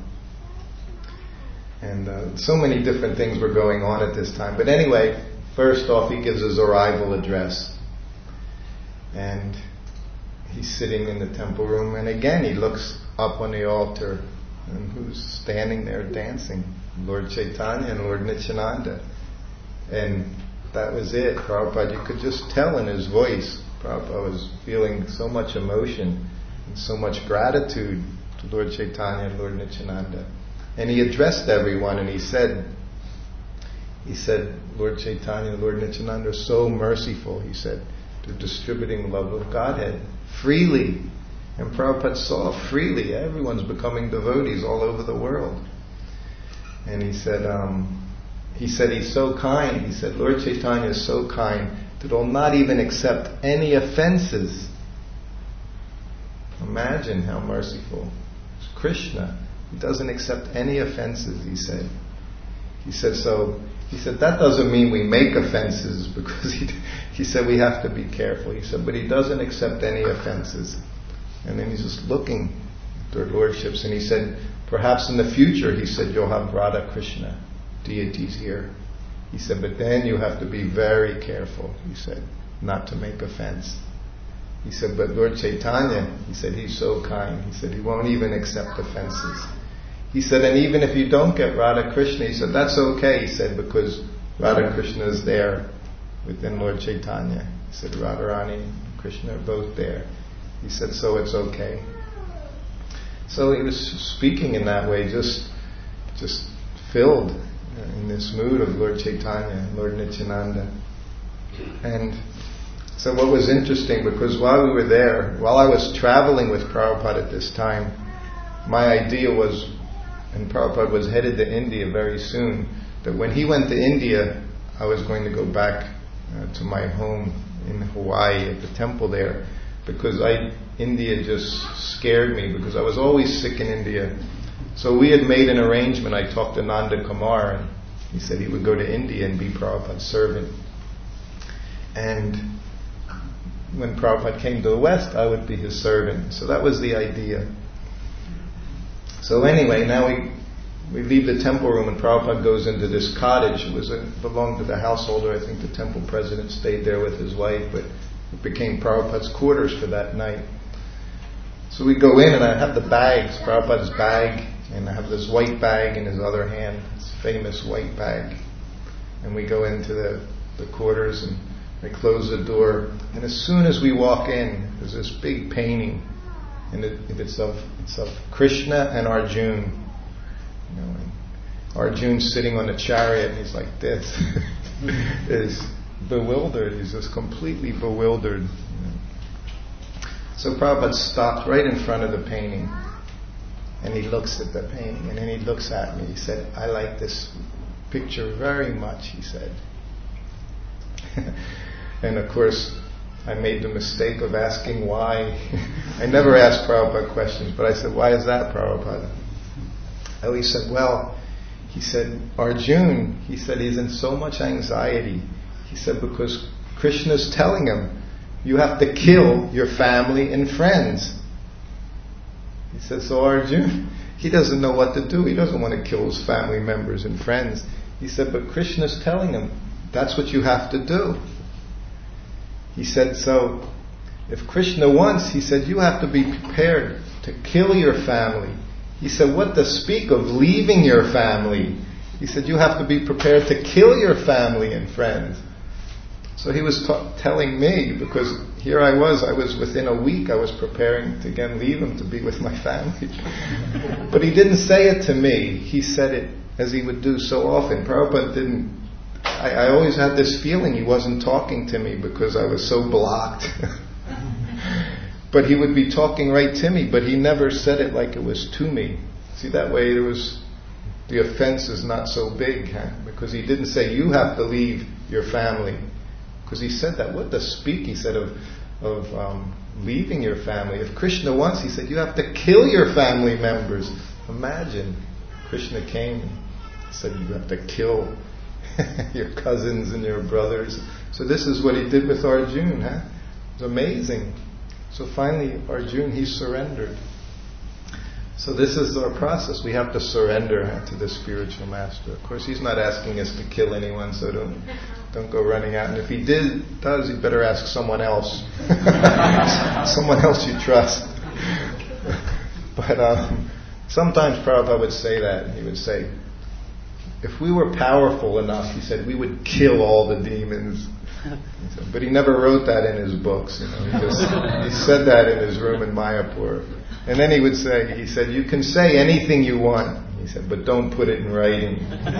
And so many different things were going on at this time. But anyway, first off, he gives his arrival address. And he's sitting in the temple room, and again he looks up on the altar, and who's standing there dancing? Lord Chaitanya and Lord Nityananda. And that was it. Prabhupada, you could just tell in his voice, Prabhupada was feeling so much emotion and so much gratitude to Lord Chaitanya and Lord Nityananda. And he addressed everyone, and he said, Lord Chaitanya and Lord Nityananda are so merciful, he said. They're distributing love of Godhead freely. And Prabhupada saw freely. Everyone's becoming devotees all over the world. And he said he's so kind. He said, Lord Chaitanya is so kind that he'll not even accept any offenses. Imagine how merciful. It's Krishna. He doesn't accept any offenses, he said. He said, that doesn't mean we make offenses, because he said we have to be careful. He said, but he doesn't accept any offenses. And then he's just looking at their lordships, and he said, perhaps in the future, he said, you'll have Radha Krishna deities here. He said, but then you have to be very careful, he said, not to make offense. He said, but Lord Chaitanya, he said, he's so kind. He said, he won't even accept offenses. He said, and even if you don't get Radha Krishna, he said, that's okay, he said, because Radha Krishna is there within Lord Chaitanya. He said, Radharani and Krishna are both there. He said, so it's okay. So he was speaking in that way, just filled in this mood of Lord Chaitanya and Lord Nityananda. And so what was interesting, because while we were there, while I was traveling with Prabhupada at this time, my idea was, and Prabhupada was headed to India very soon, that when he went to India, I was going to go back to my home in Hawaii at the temple there, because India just scared me, because I was always sick in India. So we had made an arrangement. I talked to Nanda Kumar, and he said he would go to India and be Prabhupada's servant. And when Prabhupada came to the West, I would be his servant. So that was the idea. So anyway, now we leave the temple room, and Prabhupada goes into this cottage. It belonged to the householder. I think the temple president stayed there with his wife, but it became Prabhupada's quarters for that night. So we go in, and I have the bags, Prabhupada's bag, and I have this white bag in his other hand, this famous white bag. And we go into the quarters, and I close the door. And as soon as we walk in, there's this big painting, and it's of Krishna and Arjuna. And Arjuna's sitting on a chariot, and he's like this. Is bewildered. He's just completely bewildered. So Prabhupada stopped right in front of the painting, and he looks at the painting, and then he looks at me. He said, I like this picture very much, he said. And of course, I made the mistake of asking why. I never asked Prabhupada questions, but I said, why is that, Prabhupada? Oh, he said, Arjuna, he said, he's in so much anxiety. He said, because Krishna's telling him, you have to kill your family and friends. He said, so Arjuna, he doesn't know what to do. He doesn't want to kill his family members and friends. He said, but Krishna's telling him, that's what you have to do. He said, so if Krishna wants, he said, you have to be prepared to kill your family. He said, what to speak of leaving your family? He said, you have to be prepared to kill your family and friends. So he was telling me, because here I was within a week, I was preparing to again leave him to be with my family. But he didn't say it to me. He said it as he would do so often. Prabhupada didn't. I always had this feeling he wasn't talking to me because I was so blocked. But he would be talking right to me, but he never said it like it was to me. See, that way the offense is not so big, because he didn't say, you have to leave your family. Because he said that, what the speak, he said, of leaving your family. If Krishna wants, he said, you have to kill your family members. Imagine, Krishna came and said you have to kill your cousins and your brothers. So this is what he did with Arjuna. Huh? It's amazing. So finally, Arjuna, he surrendered. So this is our process. We have to surrender to the spiritual master. Of course, he's not asking us to kill anyone, so don't go running out. And if he does, you better ask someone else. Someone else you trust. But sometimes Prabhupada would say that. He would say, if we were powerful enough, he said, we would kill all the demons. But he never wrote that in his books. He said that in his room in Mayapur. And then he would say, he said, you can say anything you want. He said, but don't put it in writing.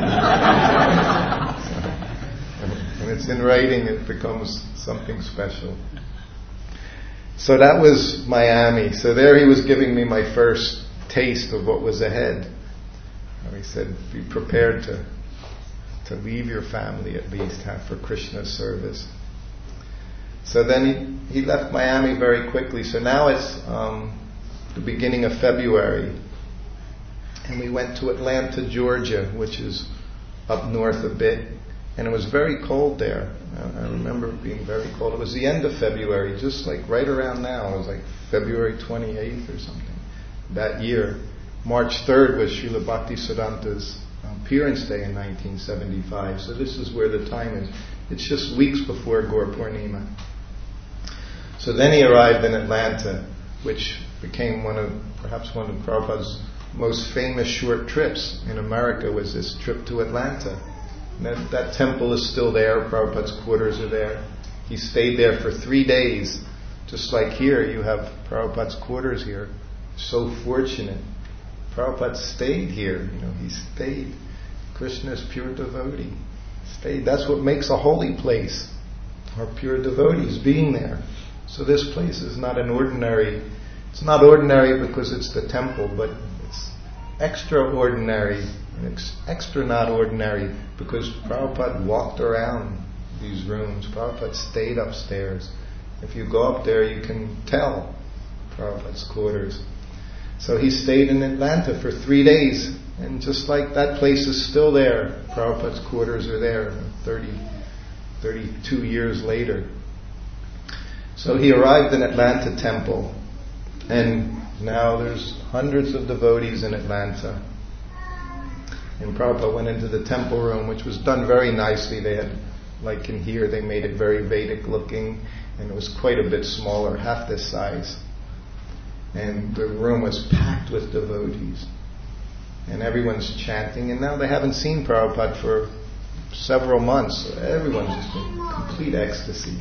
When it's in writing, it becomes something special. So that was Miami. So there he was giving me my first taste of what was ahead. And he said, be prepared to leave your family at least for Krishna's service. So then he left Miami very quickly. So now it's the beginning of February. And we went to Atlanta, Georgia, which is up north a bit. And it was very cold there. I remember it being very cold. It was the end of February, just like right around now. It was like February 28th or something that year. March 3rd was Srila Bhaktisiddhanta's appearance day in 1975. So this is where the time is. It's just weeks before Gaur Purnima. So then he arrived in Atlanta, which became perhaps one of Prabhupada's most famous short trips in America, was this trip to Atlanta. And that temple is still there. Prabhupada's quarters are there. He stayed there for 3 days. Just like here, you have Prabhupada's quarters here. So fortunate. Prabhupada stayed here. He stayed. Krishna's pure devotee. Stayed. That's what makes a holy place. Our pure devotees being there. So this place is not it's not ordinary because it's the temple, but it's extraordinary. And it's extra not ordinary because Prabhupada walked around these rooms. Prabhupada stayed upstairs. If you go up there, you can tell Prabhupada's quarters. So he stayed in Atlanta for 3 days. And just like that place is still there, Prabhupada's quarters are there 32 years later. So he arrived in Atlanta Temple. And now there's hundreds of devotees in Atlanta. And Prabhupada went into the temple room, which was done very nicely. They had, like in here, they made it very Vedic looking. And it was quite a bit smaller, half this size. And the room was packed with devotees. And everyone's chanting. And now they haven't seen Prabhupada for several months. So everyone's just in complete ecstasy.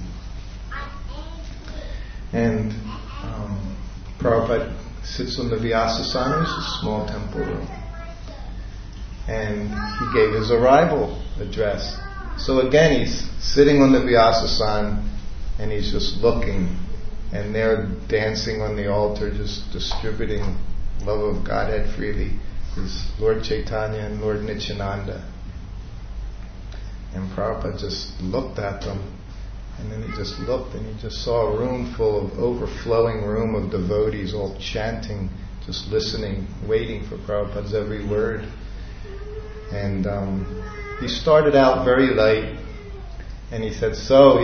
And Prabhupada sits on the Vyasasana, it's a small temple room. And he gave his arrival address. So again, he's sitting on the Vyasasana and he's just looking. And they're dancing on the altar, just distributing love of Godhead freely. There's Lord Chaitanya and Lord Nityananda. And Prabhupada just looked at them. And then he just looked and he just saw a room full of overflowing room of devotees all chanting, just listening, waiting for Prabhupada's every word. And he started out very light. And he said,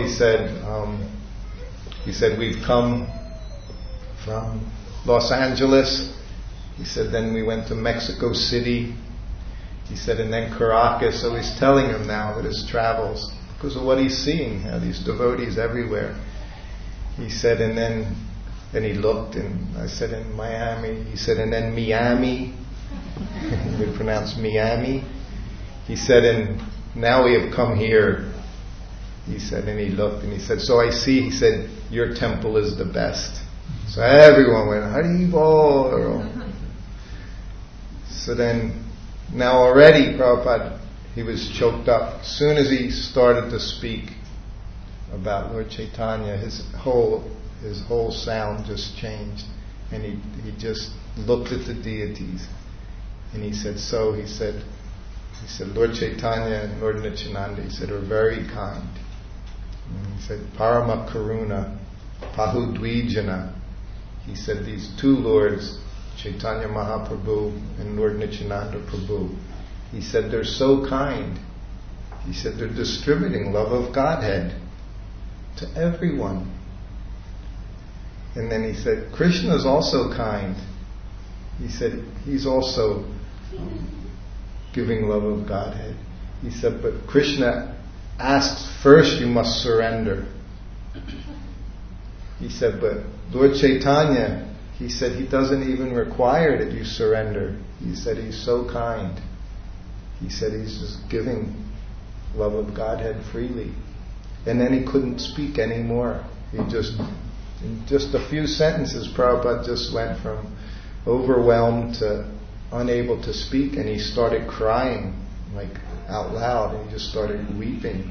we've come from Los Angeles. He said, then we went to Mexico City. He said, and then Caracas. So he's telling him now that his travels, because of what he's seeing, these devotees everywhere. He said, and then he looked, and I said, in Miami. He said, and then Miami. He would pronounce Miami. He said, and now we have come here. He said, and he looked, and he said, so I see, he said, your temple is the best. So everyone went, Haribol. So then, now already Prabhupada, he was choked up. As soon as he started to speak about Lord Chaitanya, his whole sound just changed. And he just looked at the deities. And he said, Lord Chaitanya and Lord Nityananda, he said, are very kind. And he said, Parama Karuna, Pahudvijana. He said these two lords, Chaitanya Mahaprabhu and Lord Nityananda Prabhu, he said they're so kind. He said they're distributing love of Godhead to everyone. And then he said, Krishna is also kind. He said he's also giving love of Godhead. He said, but Krishna asks first you must surrender. He said, but Lord Chaitanya, he said he doesn't even require that you surrender. He said he's so kind. He said he's just giving love of Godhead freely. And then he couldn't speak anymore. In just a few sentences, Prabhupada just went from overwhelmed to unable to speak, and he started crying like out loud, and he just started weeping.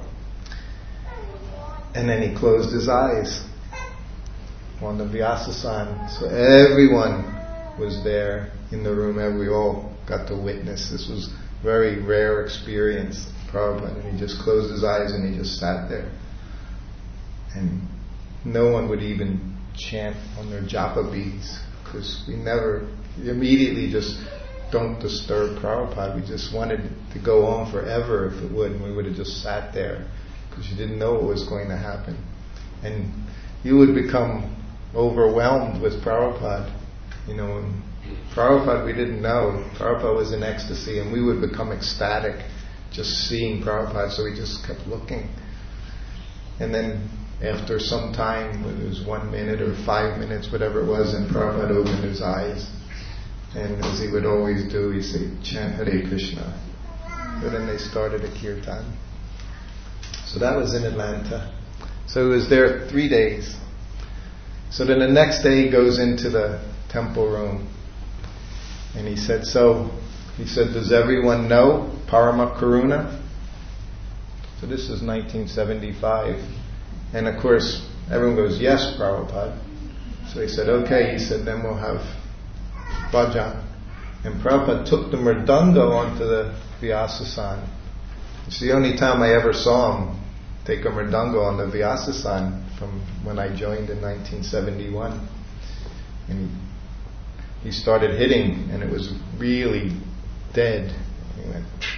And then he closed his eyes on the Vyasasana. So everyone was there in the room, and we all got to witness. This was a very rare experience, Prabhupada, and he just closed his eyes and he just sat there. And no one would even chant on their japa beads, because we immediately just don't disturb Prabhupada. We just wanted to go on forever if it would, and we would have just sat there, because you didn't know what was going to happen. And you would become overwhelmed with Prabhupada. And Prabhupada we didn't know. Prabhupada was in ecstasy, and we would become ecstatic just seeing Prabhupada, so we just kept looking. And then after some time, it was 1 minute or 5 minutes, whatever it was, and Prabhupada opened his eyes. And as he would always do, he'd say, chant Hare Krishna. But then they started a kirtan. So that was in Atlanta. So he was there 3 days. So then the next day he goes into the temple room. And he said, does everyone know Parama Karuna? So this is 1975. And of course, everyone goes, yes, Prabhupada. So he said, okay. He said, then we'll have bhajan. And Prabhupada took the mridanga onto the Vyasasana. It's the only time I ever saw him take a mridanga on the Vyasasana from when I joined in 1971. And he started hitting, and it was really dead. He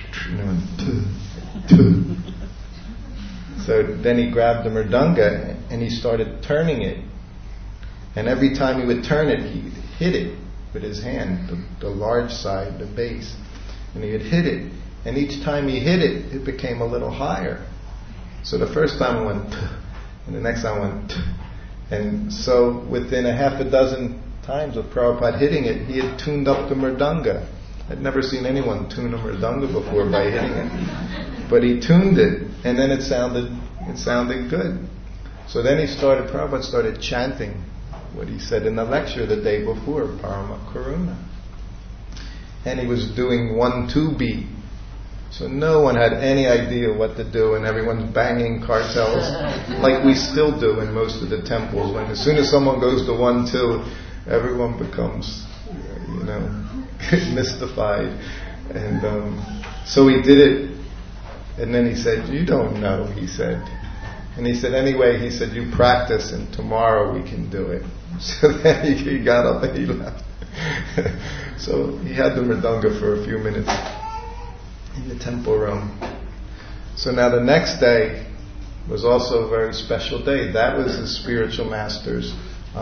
went, So then he grabbed the mridanga and he started turning it. And every time he would turn it, he'd hit it with his hand, the large side, the base. And he would hit it. And each time he hit it, it became a little higher. So the first time it went, and the next time it went, and so within a half a dozen times of Prabhupada hitting it, he had tuned up the mridanga. I'd never seen anyone tune a mridanga before by hitting it. But he tuned it, and then it sounded good. So then Prabhupada started chanting what he said in the lecture the day before, Parama Karuna. And he was doing 1-2 beat. So no one had any idea what to do, and everyone's banging cartels like we still do in most of the temples. When as soon as someone goes to 1-2, everyone becomes, mystified. And so he did it, and then he said, you don't know, he said. And he said, anyway, he said, you practice and tomorrow we can do it. So then he got up and he left. So he had the mridanga for a few minutes in the temple room. So now the next day was also a very special day. That was the spiritual master's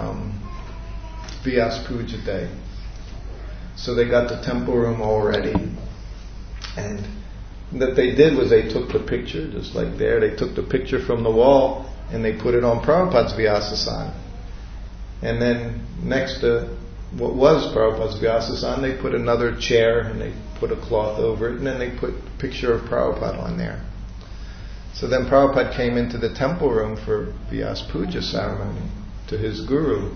Vyas Puja day. So they got the temple room all ready. And what they did was they took the picture, just like there, they took the picture from the wall and they put it on Prabhupada's Vyasasana. And then next to what was Prabhupada's Vyasasana, they put another chair and they put a cloth over it, and then they put a picture of Prabhupada on there. So then Prabhupada came into the temple room for Vyas Puja ceremony to his guru.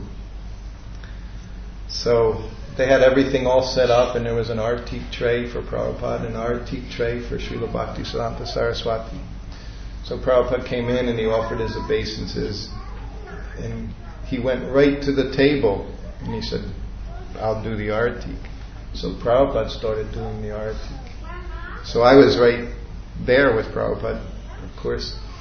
So they had everything all set up, and there was an artik tray for Prabhupada, an artik tray for Srila Bhaktisiddhanta Saraswati. So Prabhupada came in and he offered his obeisances, and he went right to the table and he said, I'll do the artik. So Prabhupada started doing the artik. So I was right there with Prabhupada, of course.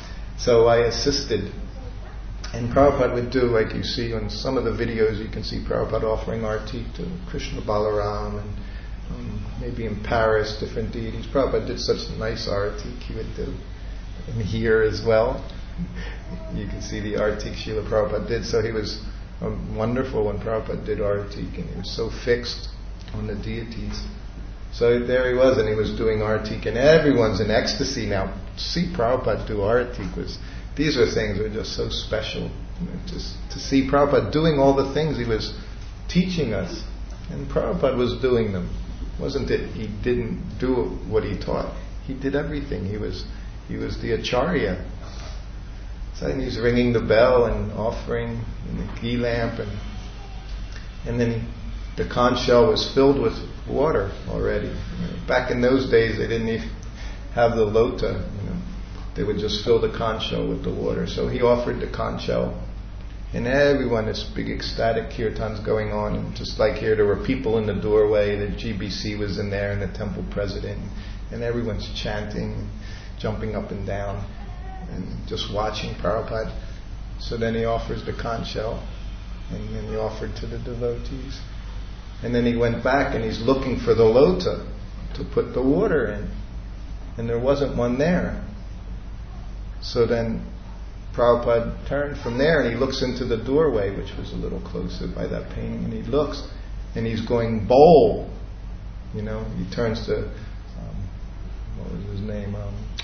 So I assisted. And Prabhupada would do, like you see on some of the videos, you can see Prabhupada offering arti to Krishna Balaram, and maybe in Paris, different deities. Prabhupada did such nice arti he would do. And here as well, you can see the arti Srila Prabhupada did. So he was wonderful when Prabhupada did artik, and he was so fixed on the deities. So there he was, and he was doing artik, and everyone's in ecstasy now. To see Prabhupada do artik these are things that are just so special. Just to see Prabhupada doing all the things he was teaching us, and Prabhupada was doing them. Wasn't it? He didn't do what he taught. He did everything. He was the acharya. So he's ringing the bell and offering the ghee lamp, and then the conch shell was filled with water already. Back in those days, they didn't even have the lota. They would just fill the conch shell with the water. So he offered the conch shell, and everyone, this big ecstatic kirtan's going on. And just like here, there were people in the doorway. The GBC was in there, and the temple president, and everyone's chanting, jumping up and down, and just watching Prabhupada. So then he offers the conch shell, and then he offered to the devotees. And then he went back, and he's looking for the lota to put the water in, and there wasn't one there. So then Prabhupada turned from there, and he looks into the doorway, which was a little closer by that painting, and he looks, and he's going bowl. He turns to, what was his name?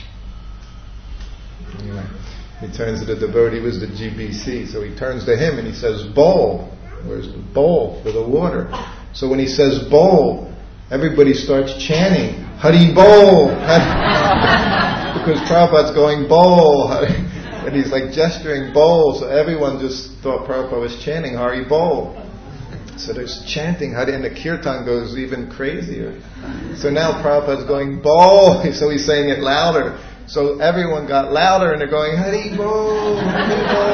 Anyway, he turns to the devotee, it was the GBC, so he turns to him and he says, bowl. Where's the bowl for the water? So when he says bowl, everybody starts chanting, Hari Bol! Because Prabhupada's going bowl, and he's like gesturing bowl, so everyone just thought Prabhupada was chanting Hari Bol. So there's chanting, and the kirtan goes even crazier. So now Prabhupada's going bowl, so he's saying it louder. So everyone got louder, and they're going Hari Bol, Hari Bol.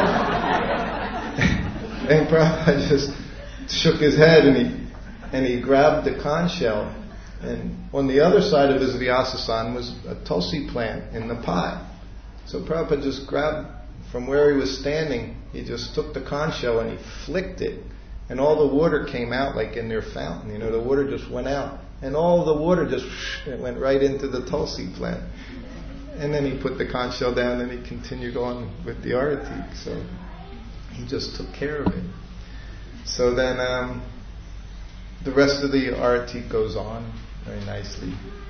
And Prabhupada just shook his head, and he grabbed the conch shell. And on the other side of his Vyasasana was a tulsi plant in the pot. So Prabhupada just grabbed, from where he was standing, he just took the conch shell and he flicked it. And all the water came out like in their fountain. The water just went out. And all the water just it went right into the tulsi plant. And then he put the conch shell down and he continued on with the arati. So he just took care of it. So then the rest of the arati goes on very nicely.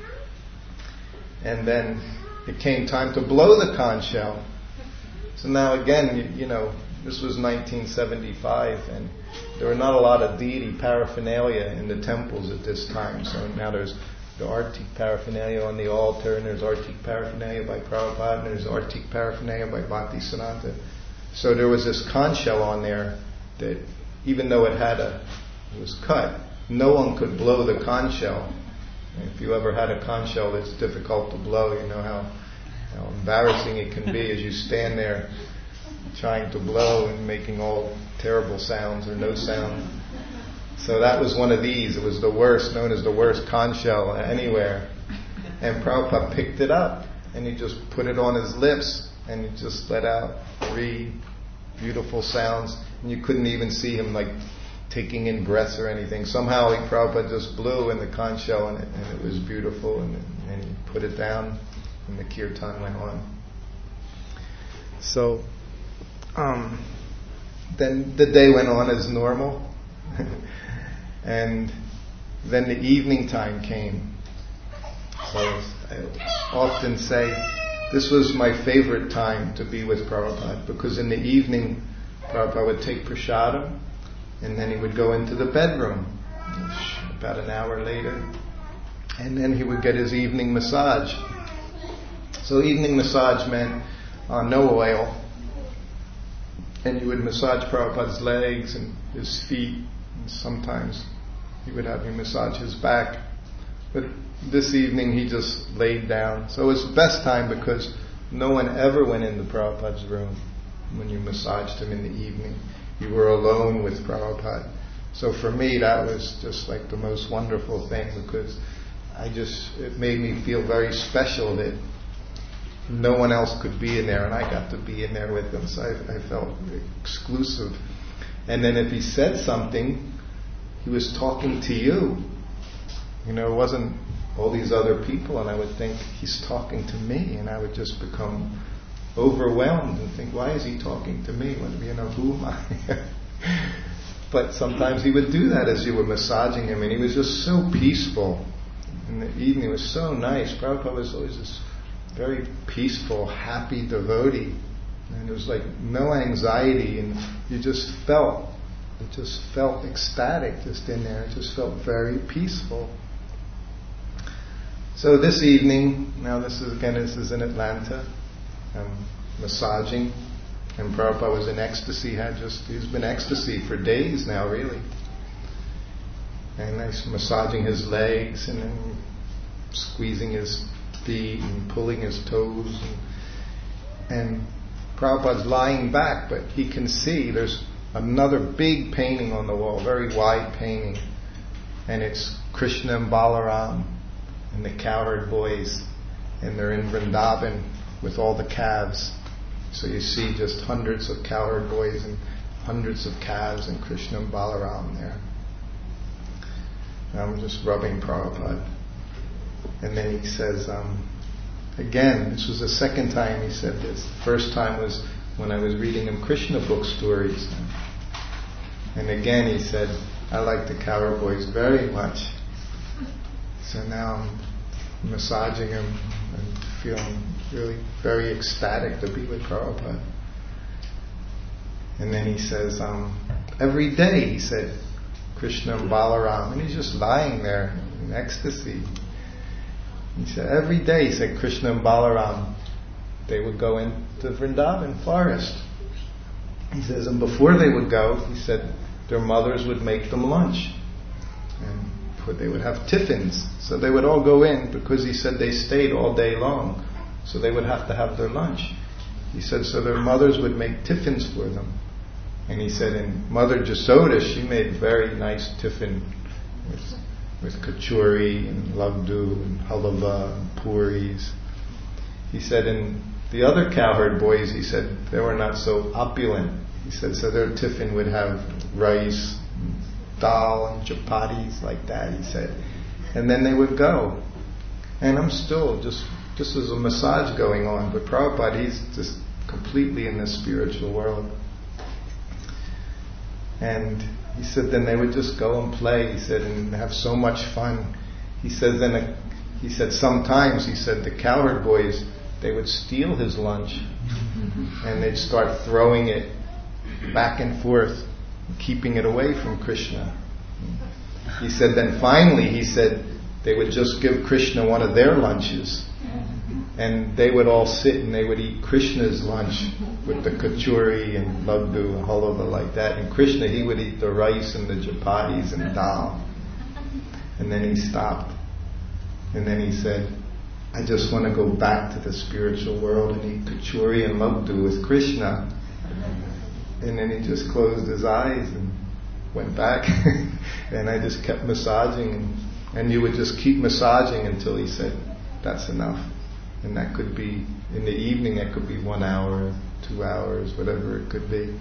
And then it came time to blow the conch shell. So now again, this was 1975, and there were not a lot of deity paraphernalia in the temples at this time. So now there's the artik paraphernalia on the altar, and there's artik paraphernalia by Prabhupada, and there's artik paraphernalia by Bhaktisiddhanta. So there was this conch shell on there that, even though it was cut, no one could blow the conch shell. If you ever had a conch shell that's difficult to blow, you know how embarrassing it can be as you stand there trying to blow and making all terrible sounds or no sound. So that was one of these. It was the worst, known as the worst conch shell anywhere. And Prabhupada picked it up and he just put it on his lips and he just let out 3 beautiful sounds, and you couldn't even see him taking in breaths or anything. Somehow Prabhupada just blew in the conch shell and it was beautiful, and he put it down and the kirtan went on. So then the day went on as normal and then the evening time came. So I often say this was my favorite time to be with Prabhupada, because in the evening Prabhupada would take prasadam and then he would go into the bedroom about an hour later, and then he would get his evening massage. So evening massage meant no oil, and you would massage Prabhupada's legs and his feet, and sometimes he would have you massage his back. But this evening he just laid down. So it was the best time because no one ever went into Prabhupada's room when you massaged him in the evening. You were alone with Prabhupada. So for me that was just like the most wonderful thing, because it made me feel very special that no one else could be in there, and I got to be in there with them, so I felt exclusive. And then if he said something, he was talking to you. You know, it wasn't all these other people, and I would think, he's talking to me, and I would just become overwhelmed and think, why is he talking to me? Who am I? But sometimes he would do that as you were massaging him, and he was just so peaceful. In the evening, it was so nice. Prabhupada was always this very peaceful, happy devotee. And it was like no anxiety, and it just felt ecstatic just in there. It just felt very peaceful. So this evening, now this is in Atlanta, massaging, and Prabhupada was in ecstasy, he's been ecstasy for days now, really. And I was massaging his legs, and then squeezing his feet, and pulling his toes, and Prabhupada's lying back, but he can see there's another big painting on the wall, very wide painting, and it's Krishna and Balaram and the cowherd boys, and they're in Vrindavan with all the calves. So you see just hundreds of cowherd boys and hundreds of calves and Krishna and Balaram there. And I'm just rubbing Prabhupada. And then he says, again, this was the second time he said this. The first time was when I was reading him Krishna book stories. And again he said, I like the cowherd boys very much. So now I'm massaging him and feeling really very ecstatic to be with Prabhupada. And then he says, every day, he said, Krishna and Balaram, and he's just lying there in ecstasy. He said, every day, he said, Krishna and Balaram, they would go into Vrindavan forest. He says, and before they would go, he said, their mothers would make them lunch. And they would have tiffins. So they would all go in, because he said they stayed all day long. So they would have to have their lunch. He said, so their mothers would make tiffins for them. And he said, and Mother Jasoda, she made very nice tiffin with kachori and laddu and halava and puris. He said, and the other cowherd boys, he said, they were not so opulent. He said, so their tiffin would have rice, dal and chapatis like that, he said. And then they would go. And I'm still just as a massage going on, but Prabhupada, he's just completely in the spiritual world. And he said then they would just go and play, he said, and have so much fun. He said sometimes, he said, the cowherd boys, they would steal his lunch and they'd start throwing it back and forth, keeping it away from Krishna. He said then finally, he said, they would just give Krishna one of their lunches, and they would all sit and they would eat Krishna's lunch with the kachuri and laddu and halava like that. And Krishna, he would eat the rice and the chapatis and dal. And then he stopped. And then he said, I just want to go back to the spiritual world and eat kachuri and laddu with Krishna. And then he just closed his eyes and went back. And I just kept massaging, and you would just keep massaging until he said, that's enough. And that could be, in the evening, it could be 1 hour, 2 hours, whatever it could be.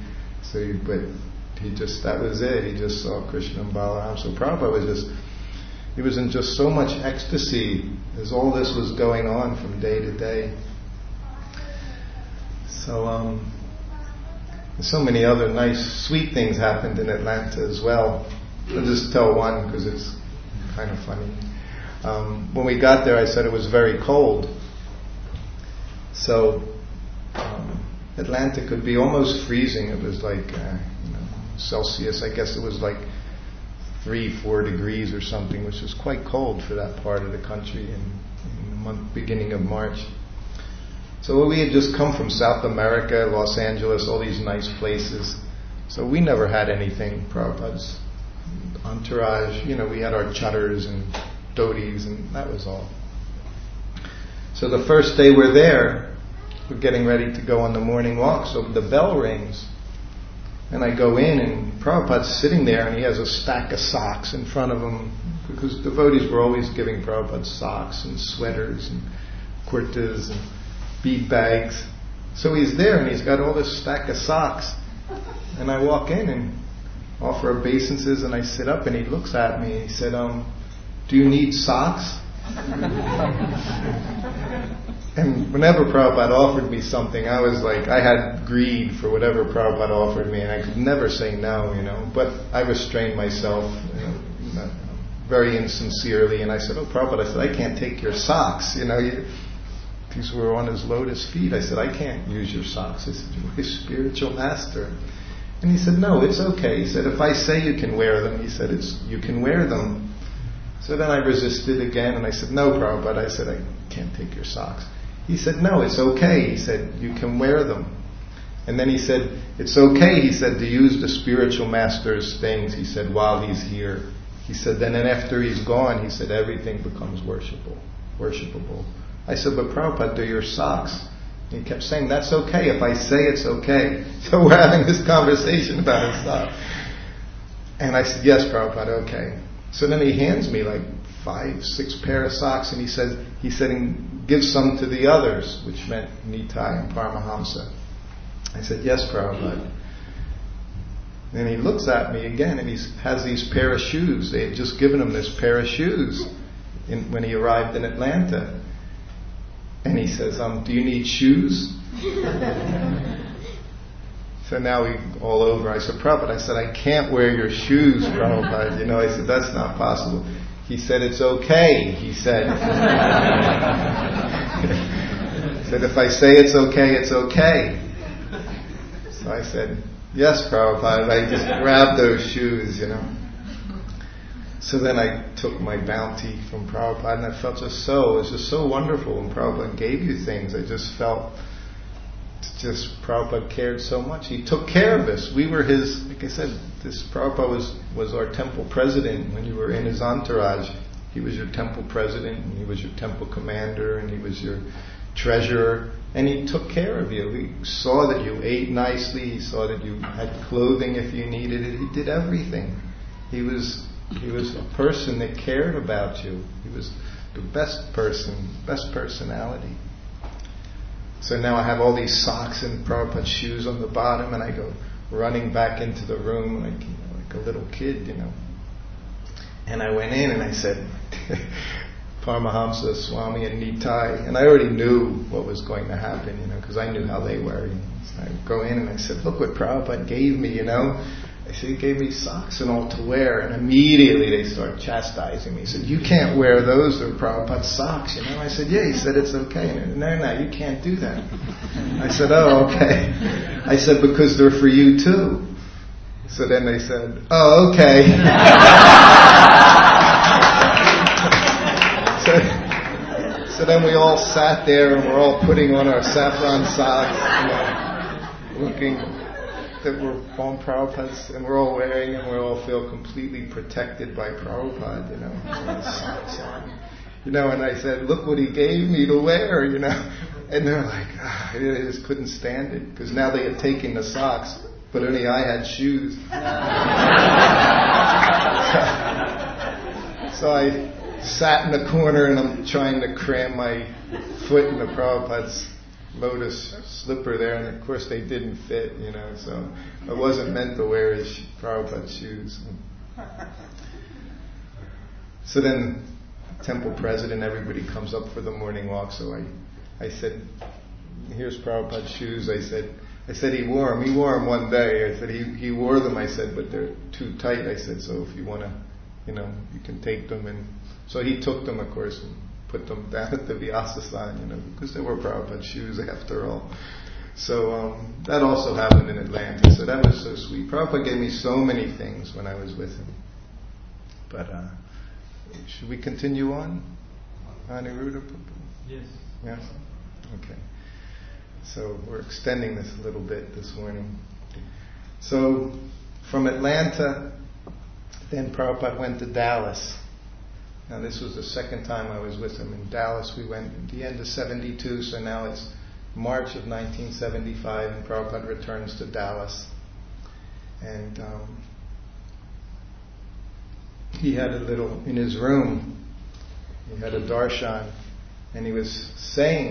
That was it. He just saw Krishna and Balaram. So Prabhupada he was in just so much ecstasy as all this was going on from day to day. So, so many other nice, sweet things happened in Atlanta as well. I'll just tell one because it's kind of funny. When we got there, I said it was very cold. So Atlanta could be almost freezing. It was like Celsius. I guess it was like 3-4 degrees or something, which was quite cold for that part of the country in the beginning of March. So we had just come from South America, Los Angeles, all these nice places. So we never had anything. Prabhupada's entourage, we had our chutters and dhotis, and that was all. So the first day we're there, we're getting ready to go on the morning walk, so the bell rings. And I go in, and Prabhupada's sitting there, and he has a stack of socks in front of him, because devotees were always giving Prabhupada socks and sweaters and kurtas. bead bags. So he's there and he's got all this stack of socks. And I walk in and offer obeisances and I sit up and he looks at me and he said, do you need socks? And whenever Prabhupada offered me something, I was like, I had greed for whatever Prabhupada offered me and I could never say no, But I restrained myself, very insincerely, and I said, oh Prabhupada, I said, I can't take your socks, these were on his lotus feet. I said, I can't use your socks. I said, you're my spiritual master. And he said, no, it's okay. He said, if I say you can wear them, he said, you can wear them. So then I resisted again, and I said, no, Prabhupada. I said, I can't take your socks. He said, no, it's okay. He said, you can wear them. And then he said, it's okay, he said, to use the spiritual master's things, he said, while he's here. He said, then after he's gone, he said, everything becomes worshipable. I said, but Prabhupada, they're your socks. And he kept saying, that's okay. If I say it's okay. So we're having this conversation about his socks. And I said, yes, Prabhupada, okay. So then he hands me like 5-6 pair of socks and he said, give some to the others, which meant Nitai and Paramahamsa. I said, yes, Prabhupada. And he looks at me again and he has these pair of shoes. They had just given him this pair of shoes when he arrived in Atlanta. And he says, do you need shoes? So now we all over. I said, Prabhupada, I said, I can't wear your shoes, Prabhupada. I said, that's not possible. He said, it's okay. He said, if I say it's okay, it's okay. So I said, yes, Prabhupada. I just grabbed those shoes, So then I took my bounty from Prabhupada and I felt it was just so wonderful when Prabhupada gave you things. I just felt, Prabhupada cared so much. He took care of us. We were his, like I said, this Prabhupada was our temple president. When you were in his entourage, he was your temple president and he was your temple commander and he was your treasurer. And he took care of you. He saw that you ate nicely. He saw that you had clothing if you needed it. He did everything. He was a person that cared about you. He was the best personality. So now I have all these socks and Prabhupada's shoes on the bottom and I go running back into the room like a little kid, And I went in and I said, Paramahamsa, Swami and Nitai, and I already knew what was going to happen, because I knew how they were. So I go in and I said, look what Prabhupada gave me, I said, he gave me socks and all to wear, and immediately they start chastising me. He said, you can't wear those, they're Prabhupada's socks, I said, yeah. He said, it's okay. No, you can't do that. I said, oh, okay. I said, because they're for you too. So then they said, oh, okay. So then we all sat there and we're all putting on our saffron socks, looking that we're on Prabhupada's, and we're all wearing and we all feel completely protected by Prabhupada, socks on. And I said, look what he gave me to wear, And they're like, they just couldn't stand it, because now they had taken the socks, but only I had shoes. So I sat in the corner and I'm trying to cram my foot in the Prabhupada's lotus slipper there, and of course they didn't fit, so I wasn't meant to wear his Prabhupada's shoes. So then temple president, everybody comes up for the morning walk, so I said, here's Prabhupada's shoes. I said he wore them one day. I said he wore them, I said, but they're too tight. I said, so if you want to, you can take them. And so he took them, of course, and put them down at the Vyasa-san, because they were Prabhupada's shoes after all. So that also happened in Atlanta. So that was so sweet. Prabhupada gave me so many things when I was with him. But should we continue on? Aniruddha? Yes. Yes? Okay. So we're extending this a little bit this morning. So from Atlanta, then Prabhupada went to Dallas. Now this was the second time I was with him in Dallas. We went at the end of 72, so now it's March of 1975, and Prabhupada returns to Dallas. And he had in his room, he had a darshan, and he was saying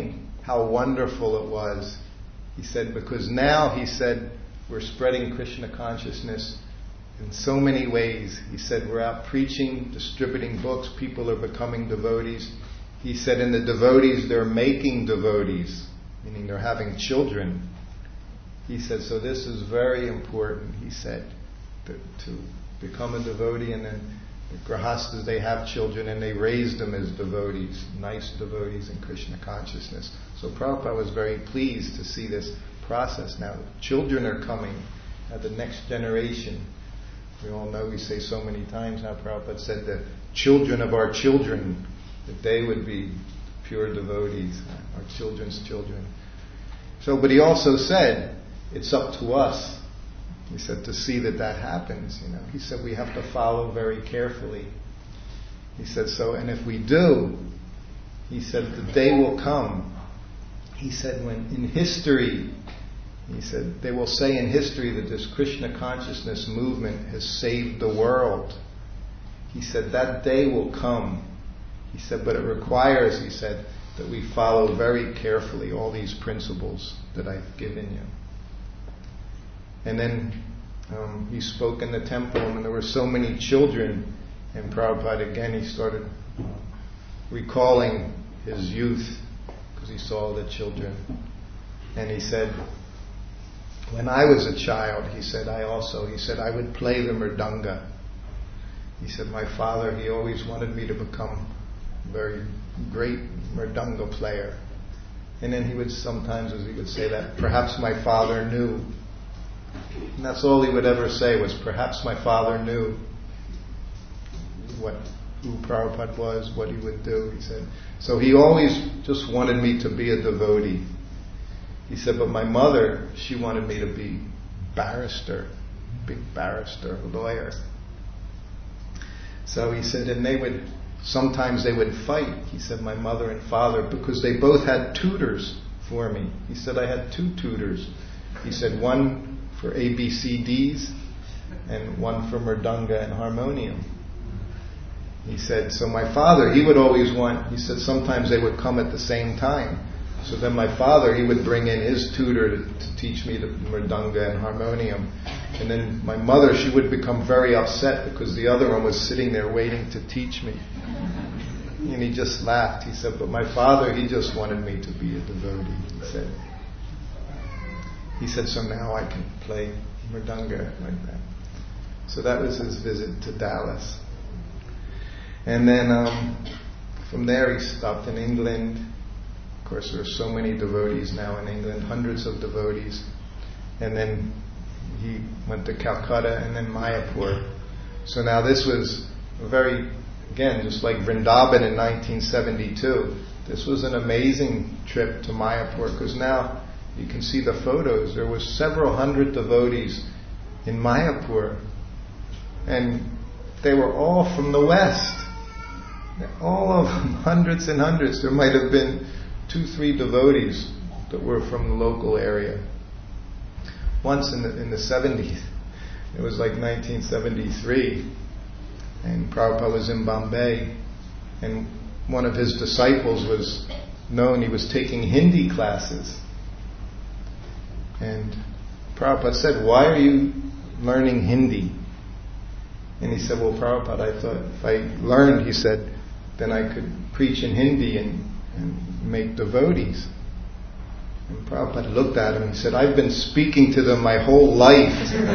how wonderful it was. He said, because now, he said, we're spreading Krishna consciousness in so many ways. He said, we're out preaching, distributing books, people are becoming devotees. He said, and the devotees, they're making devotees, meaning they're having children. He said, so this is very important, he said, to become a devotee, and then the grahastas, they have children and they raise them as devotees, nice devotees in Krishna consciousness. So Prabhupada was very pleased to see this process now. Children are coming, the next generation. We all know, we say so many times now, Prabhupada said that children of our children, that they would be pure devotees, our children's children. So, but he also said, it's up to us. He said, to see that happens, He said, we have to follow very carefully. He said, so, and if we do, he said, the day will come. He said, when in history, he said, they will say in history that this Krishna consciousness movement has saved the world. He said, that day will come. He said, but it requires, he said, that we follow very carefully all these principles that I've given you. And then he spoke in the temple, and there were so many children, and Prabhupada again, he started recalling his youth, because he saw the children. And he said, when I was a child, he said, I would play the mridanga. He said, my father, he always wanted me to become a very great mridanga player. And then he would sometimes, as he would say that, perhaps my father knew. And that's all he would ever say was, perhaps my father knew who Prabhupada was, what he would do, he said. So he always just wanted me to be a devotee. He said, but my mother, she wanted me to be big barrister, lawyer. So he said, and sometimes they would fight. He said, my mother and father, because they both had tutors for me. He said, I had 2 tutors. He said, one for ABCDs and one for mridanga and harmonium. He said, so my father, he would always he said sometimes they would come at the same time. So then my father, he would bring in his tutor to teach me the mridanga and harmonium. And then my mother, she would become very upset because the other one was sitting there waiting to teach me. And he just laughed. He said, but my father, he just wanted me to be a devotee, He said, so now I can play mridanga like that. So that was his visit to Dallas. And then from there he stopped in England. Of course, there are so many devotees now in England, hundreds of devotees. And then he went to Calcutta and then Mayapur. So now this was again, just like Vrindavan in 1972. This was an amazing trip to Mayapur, because now you can see the photos. There were several hundred devotees in Mayapur, and they were all from the West. All of them, hundreds and hundreds. There might have been 2-3 devotees that were from the local area. Once in the 70s, it was like 1973, and Prabhupada was in Bombay, and one of his disciples was known, he was taking Hindi classes. And Prabhupada said, why are you learning Hindi? And he said, well, Prabhupada, I thought if I learned, he said, then I could preach in Hindi and make devotees. And Prabhupada looked at him and he said, I've been speaking to them my whole life.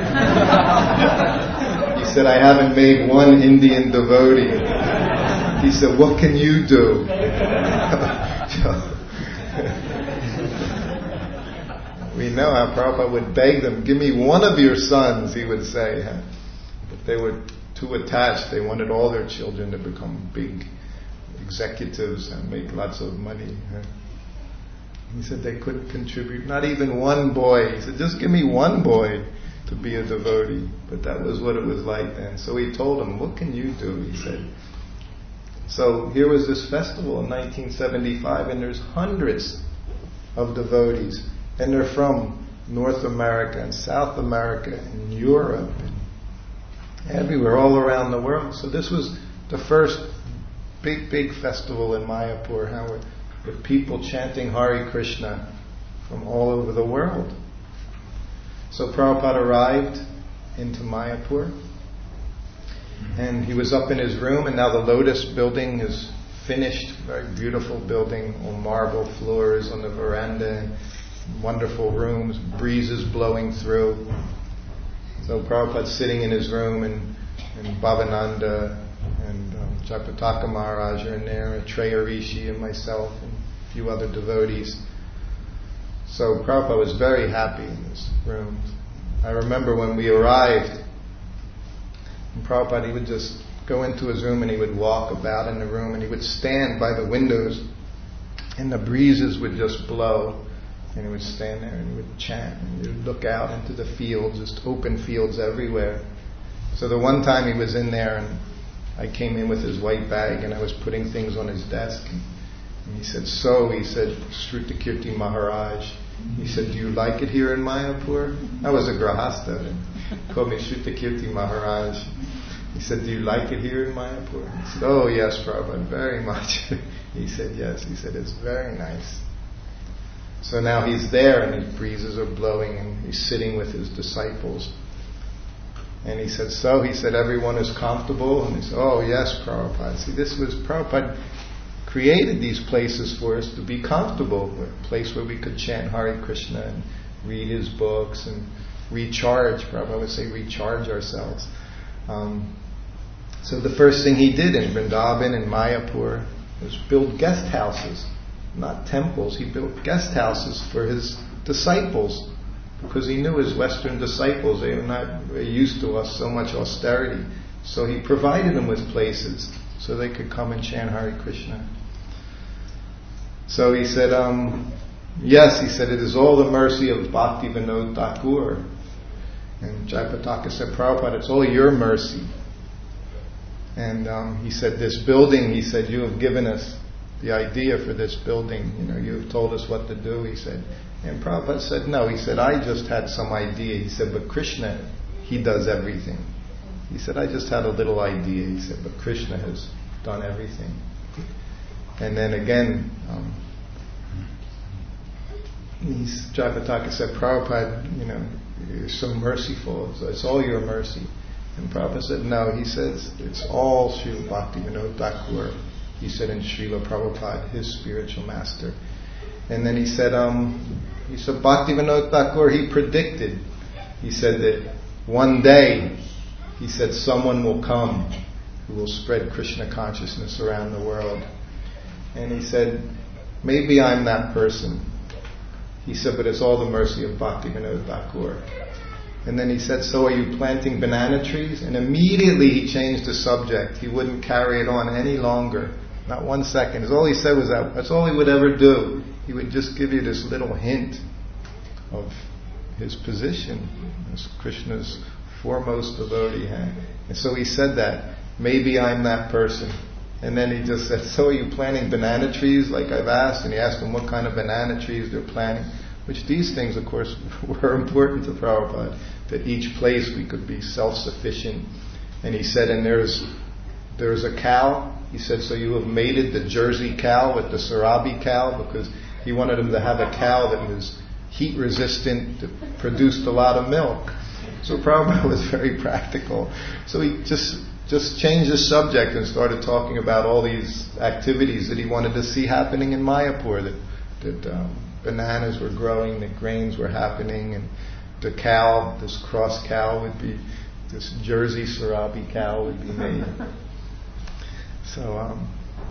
He said, I haven't made one Indian devotee. He said, what can you do? We know how Prabhupada would beg them, give me one of your sons, he would say. But they were too attached. They wanted all their children to become big executives and make lots of money. He said they couldn't contribute, not even one boy. He said, just give me one boy to be a devotee. But that was what it was like then. So he told them, what can you do? He said. So here was this festival in 1975, and there's hundreds of devotees. And they're from North America and South America and Europe and everywhere, all around the world. So this was the first big festival in Mayapur. How with people chanting Hare Krishna from all over the world. So Prabhupada arrived into Mayapur, and he was up in his room, and now the Lotus building is finished, very beautiful building, all marble floors on the veranda, wonderful rooms, breezes blowing through. So Prabhupada's sitting in his room, and Bhavananda and Jayapataka Maharaj are in there, Treya Rishi and myself and a few other devotees. So Prabhupada was very happy in his room. I remember when we arrived, and Prabhupada, he would just go into his room and he would walk about in the room and he would stand by the windows and the breezes would just blow and he would stand there and he would chant and he would look out into the fields, just open fields everywhere. So the one time he was in there and I came in with his white bag and I was putting things on his desk and he said, Shrutakirti Maharaj, he said, do you like it here in Mayapur? I was a grahastha. He called me Shrutakirti Maharaj. He said, do you like it here in Mayapur? I said, oh yes, Prabhupada, very much. He said, yes. He said, it's very nice. So now he's there and his breezes are blowing and he's sitting with his disciples. And he said, everyone is comfortable? And he said, oh yes, Prabhupada. See, Prabhupada created these places for us to be comfortable. A place where we could chant Hare Krishna and read his books and recharge. Prabhupada would say recharge ourselves. So the first thing he did in Vrindavan and Mayapur was build guest houses, not temples. He built guest houses for his disciples because he knew his Western disciples, they were not used to us so much austerity. So he provided them with places so they could come and chant Hare Krishna. So he said, yes, he said, it is all the mercy of Bhakti Vinod Thakur. And Jayapataka said, Prabhupada, it's all your mercy. And he said, this building, he said, you have given us the idea for this building. You have told us what to do, he said. And Prabhupada said, no. He said, I just had some idea. He said, but Krishna, he does everything. He said, I just had a little idea. He said, but Krishna has done everything. And then again, Jayapataka said, Prabhupada, you're so merciful. It's all your mercy. And Prabhupada said, no. He says, it's all Srila Bhakti Vinod Thakur. He said, in Srila Prabhupada, his spiritual master. And then he said, Bhakti Vinod Thakur, he predicted. He said that one day, he said, someone will come who will spread Krishna consciousness around the world. And he said, maybe I'm that person. He said, but it's all the mercy of Bhakti Vinod Thakur. And then he said, so are you planting banana trees? And immediately he changed the subject. He wouldn't carry it on any longer. Not 1 second. All he said was that's all he would ever do. He would just give you this little hint of his position as Krishna's foremost devotee. And so he said that, maybe I'm that person. And then he just said, so are you planting banana trees like I've asked? And he asked them what kind of banana trees they're planting. Which these things, of course, were important to Prabhupada. That each place we could be self-sufficient. And he said, and there's a cow. He said, so you have mated the Jersey cow with the Sarabi cow? Because he wanted him to have a cow that was heat resistant, that produced a lot of milk. So Prabhupada was very practical. So he just changed the subject and started talking about all these activities that he wanted to see happening in Mayapur, that bananas were growing, that grains were happening, and the cow, this cross cow would be, this Jersey Sarabi cow would be made. So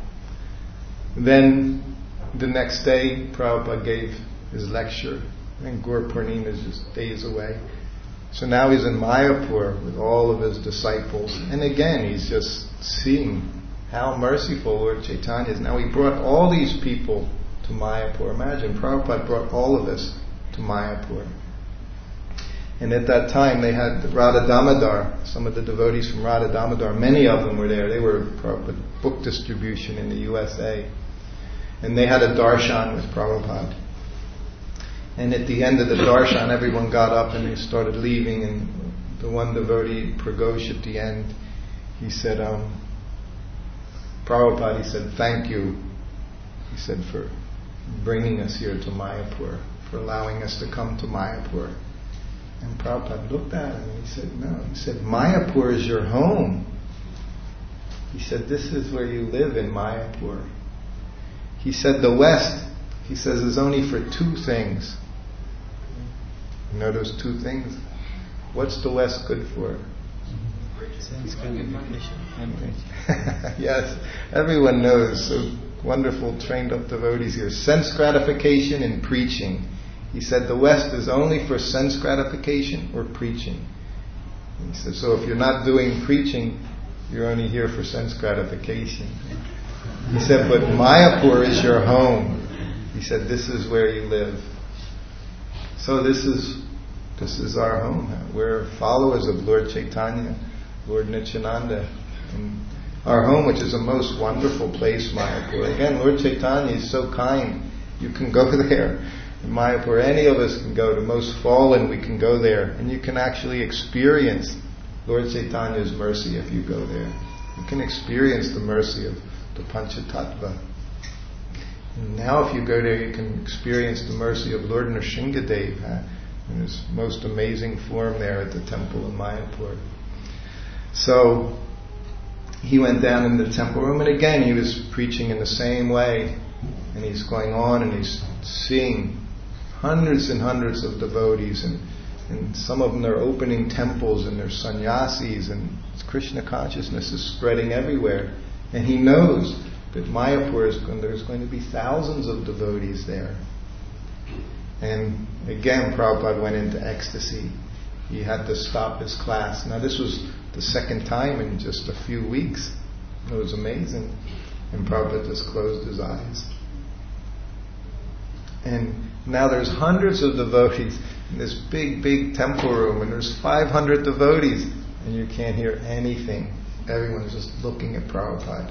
then the next day Prabhupada gave his lecture, and Gaur Purnima is just days away. So now he's in Mayapur with all of his disciples, and again he's just seeing how merciful Lord Chaitanya is. Now he brought all these people to Mayapur. Imagine, Prabhupada brought all of us to Mayapur. And at that time they had Radha Damodar, some of the devotees from Radha Damodar, many of them were there. They were Prabhupada book distribution in the USA. And they had a darshan with Prabhupada. And at the end of the darshan, everyone got up and they started leaving. And the one devotee, Pragosh, at the end, he said, Prabhupada, he said, thank you. He said, for bringing us here to Mayapur, for allowing us to come to Mayapur. And Prabhupada looked at him and he said, no. He said, Mayapur is your home. He said, this is where you live, in Mayapur. He said, the West, he says, is only for two things. You know those two things? What's the West good for? Yes, everyone knows. So wonderful, trained up devotees here. Sense gratification and preaching. He said the West is only for sense gratification or preaching. He said, so if you're not doing preaching, you're only here for sense gratification. He said, but Mayapur is your home. He said, this is where you live. So this is our home. We're followers of Lord Chaitanya, Lord Nityananda. And our home, which is a most wonderful place, Mayapur. Again, Lord Chaitanya is so kind. You can go there. In Mayapur, any of us can go. The most fallen, we can go there. And you can actually experience Lord Chaitanya's mercy if you go there. You can experience the mercy of the Panchatattva. And now if you go there, you can experience the mercy of Lord Nrsingadev in his most amazing form there at the temple in Mayapur. So he went down in the temple room, and again he was preaching in the same way. And he's going on and he's seeing hundreds and hundreds of devotees, and some of them are opening temples, and they're sannyasis, and Krishna consciousness is spreading everywhere. And he knows that Mayapur there's going to be thousands of devotees there. And again, Prabhupada went into ecstasy. He had to stop his class. Now this was the second time in just a few weeks. It was amazing. And Prabhupada just closed his eyes. And now there's hundreds of devotees in this big, big temple room, and there's 500 devotees, and you can't hear anything. Everyone's just looking at Prabhupada.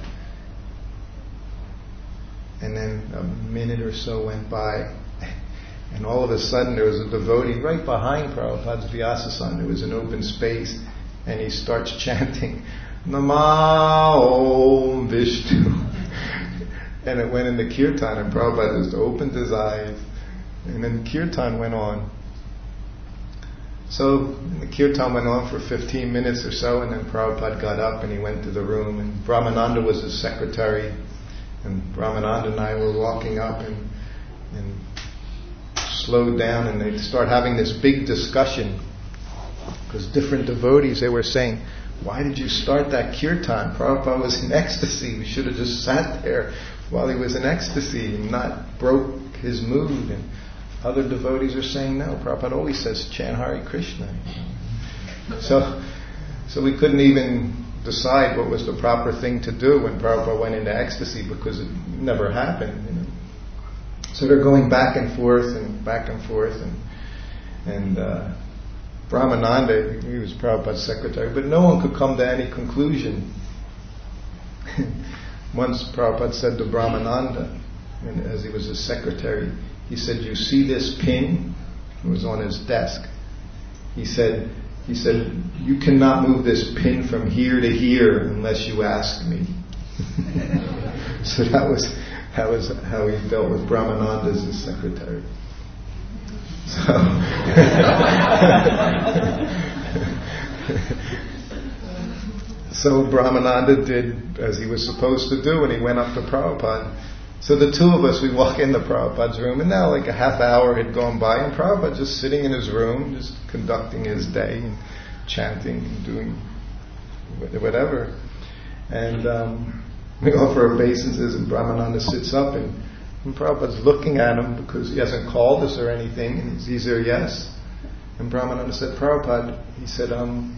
And then a minute or so went by, and all of a sudden there was a devotee right behind Prabhupada's Vyasasana. There was an open space, and he starts chanting, Nama Om Vishnu. And it went into Kirtan, and Prabhupada just opened his eyes, and then Kirtan went on. So the Kirtan went on for 15 minutes or so, and then Prabhupada got up and he went to the room, and Brahmananda was his secretary, and Brahmananda and I were walking up and slowed down, and they start having this big discussion, because different devotees, they were saying, why did you start that Kirtan? Prabhupada was in ecstasy. We should have just sat there while he was in ecstasy and not broke his mood. And other devotees are saying, no, Prabhupada always says, chant Hare Krishna. So we couldn't even decide what was the proper thing to do when Prabhupada went into ecstasy, because it never happened. So they're going back and forth, and Brahmananda, he was Prabhupada's secretary, but no one could come to any conclusion. Once Prabhupada said to Brahmananda, as he was his secretary, he said, you see this pin? It was on his desk. He said, you cannot move this pin from here to here unless you ask me. So that was how he dealt with Brahmananda as his secretary. So Brahmananda did as he was supposed to do, and he went up to Prabhupada. So the two of us, we walk into Prabhupada's room, and now like a half hour had gone by, and Prabhupada just sitting in his room, just conducting his day, and chanting, and doing whatever. And we offer obeisances, and Brahmananda sits up, and Prabhupada's looking at him because he hasn't called us or anything, and he's there, yes. And Brahmananda said, Prabhupada, he said,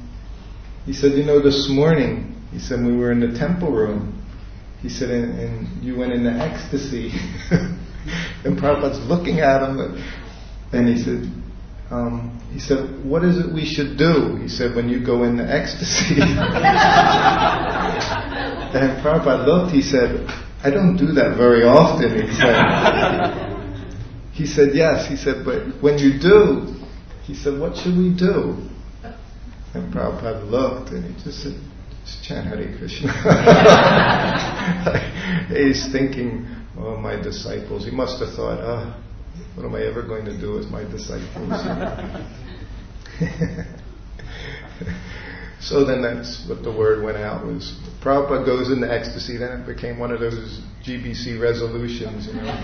this morning, he said, we were in the temple room. He said, and you went into ecstasy. And Prabhupada's looking at him, and he said, what is it we should do? He said, when you go into ecstasy. And Prabhupada looked, he said, I don't do that very often, he said. He said, yes. He said, but when you do, he said, what should we do? And Prabhupada looked, and he just said, just chant Hare Krishna. He's thinking, oh, my disciples. He must have thought, what am I ever going to do with my disciples? So then that's what the word went out was, Prabhupada goes into ecstasy. Then it became one of those GBC resolutions,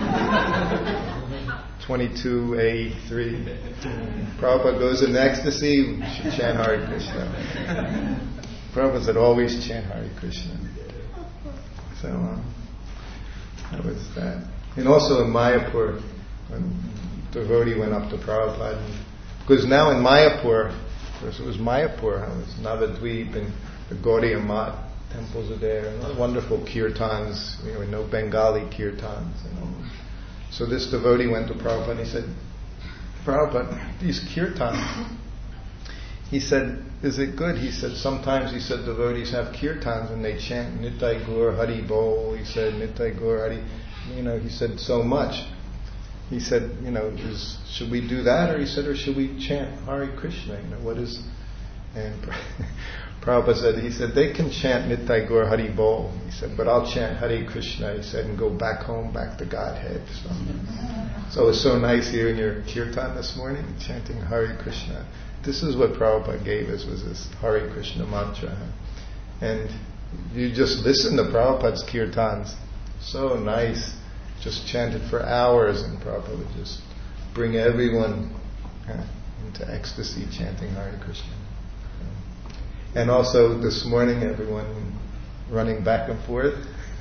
22A3. Prabhupada goes into ecstasy, we should chant Hare Krishna. Prabhupada said, always chant Hare Krishna. So that was that. And also in Mayapur, when devotee went up to Prabhupada, because now in Mayapur, of course it was Mayapur, it was Navadvip and the Gaudiya Math temples are there, and wonderful kirtans, no Bengali kirtans. So this devotee went to Prabhupada and he said, Prabhupada, these kirtans, he said, is it good? He said, sometimes, he said, devotees have kirtans and they chant Nitai Gaur Hari Bol. He said, Nitai Gaur Hari, he said, so much. He said, should we do that? Or he said, or should we chant Hare Krishna? What is... And Prabhupada said, he said, they can chant Nitai Gaur Hari Bol. He said, but I'll chant Hare Krishna, he said, and go back home, back to Godhead. So it was so nice hearing your kirtan this morning, chanting Hare Krishna. This is what Prabhupada gave us, was this Hare Krishna mantra. And you just listen to Prabhupada's kirtans. So nice. Just chanted for hours, and Prabhupada would just bring everyone into ecstasy chanting Hare Krishna. And also this morning, everyone running back and forth.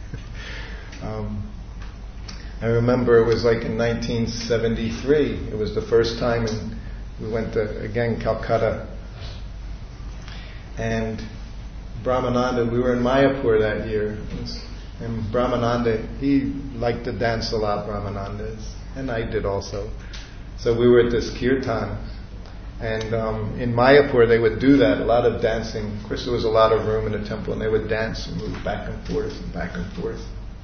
I remember it was like in 1973. It was the first time, and we went to, again, Calcutta. And Brahmananda, we were in Mayapur that year. And Brahmananda, he liked to dance a lot, Brahmananda, and I did also. So we were at this kirtan. And in Mayapur they would do that, a lot of dancing. Of course there was a lot of room in the temple, and they would dance and move back and forth and back and forth.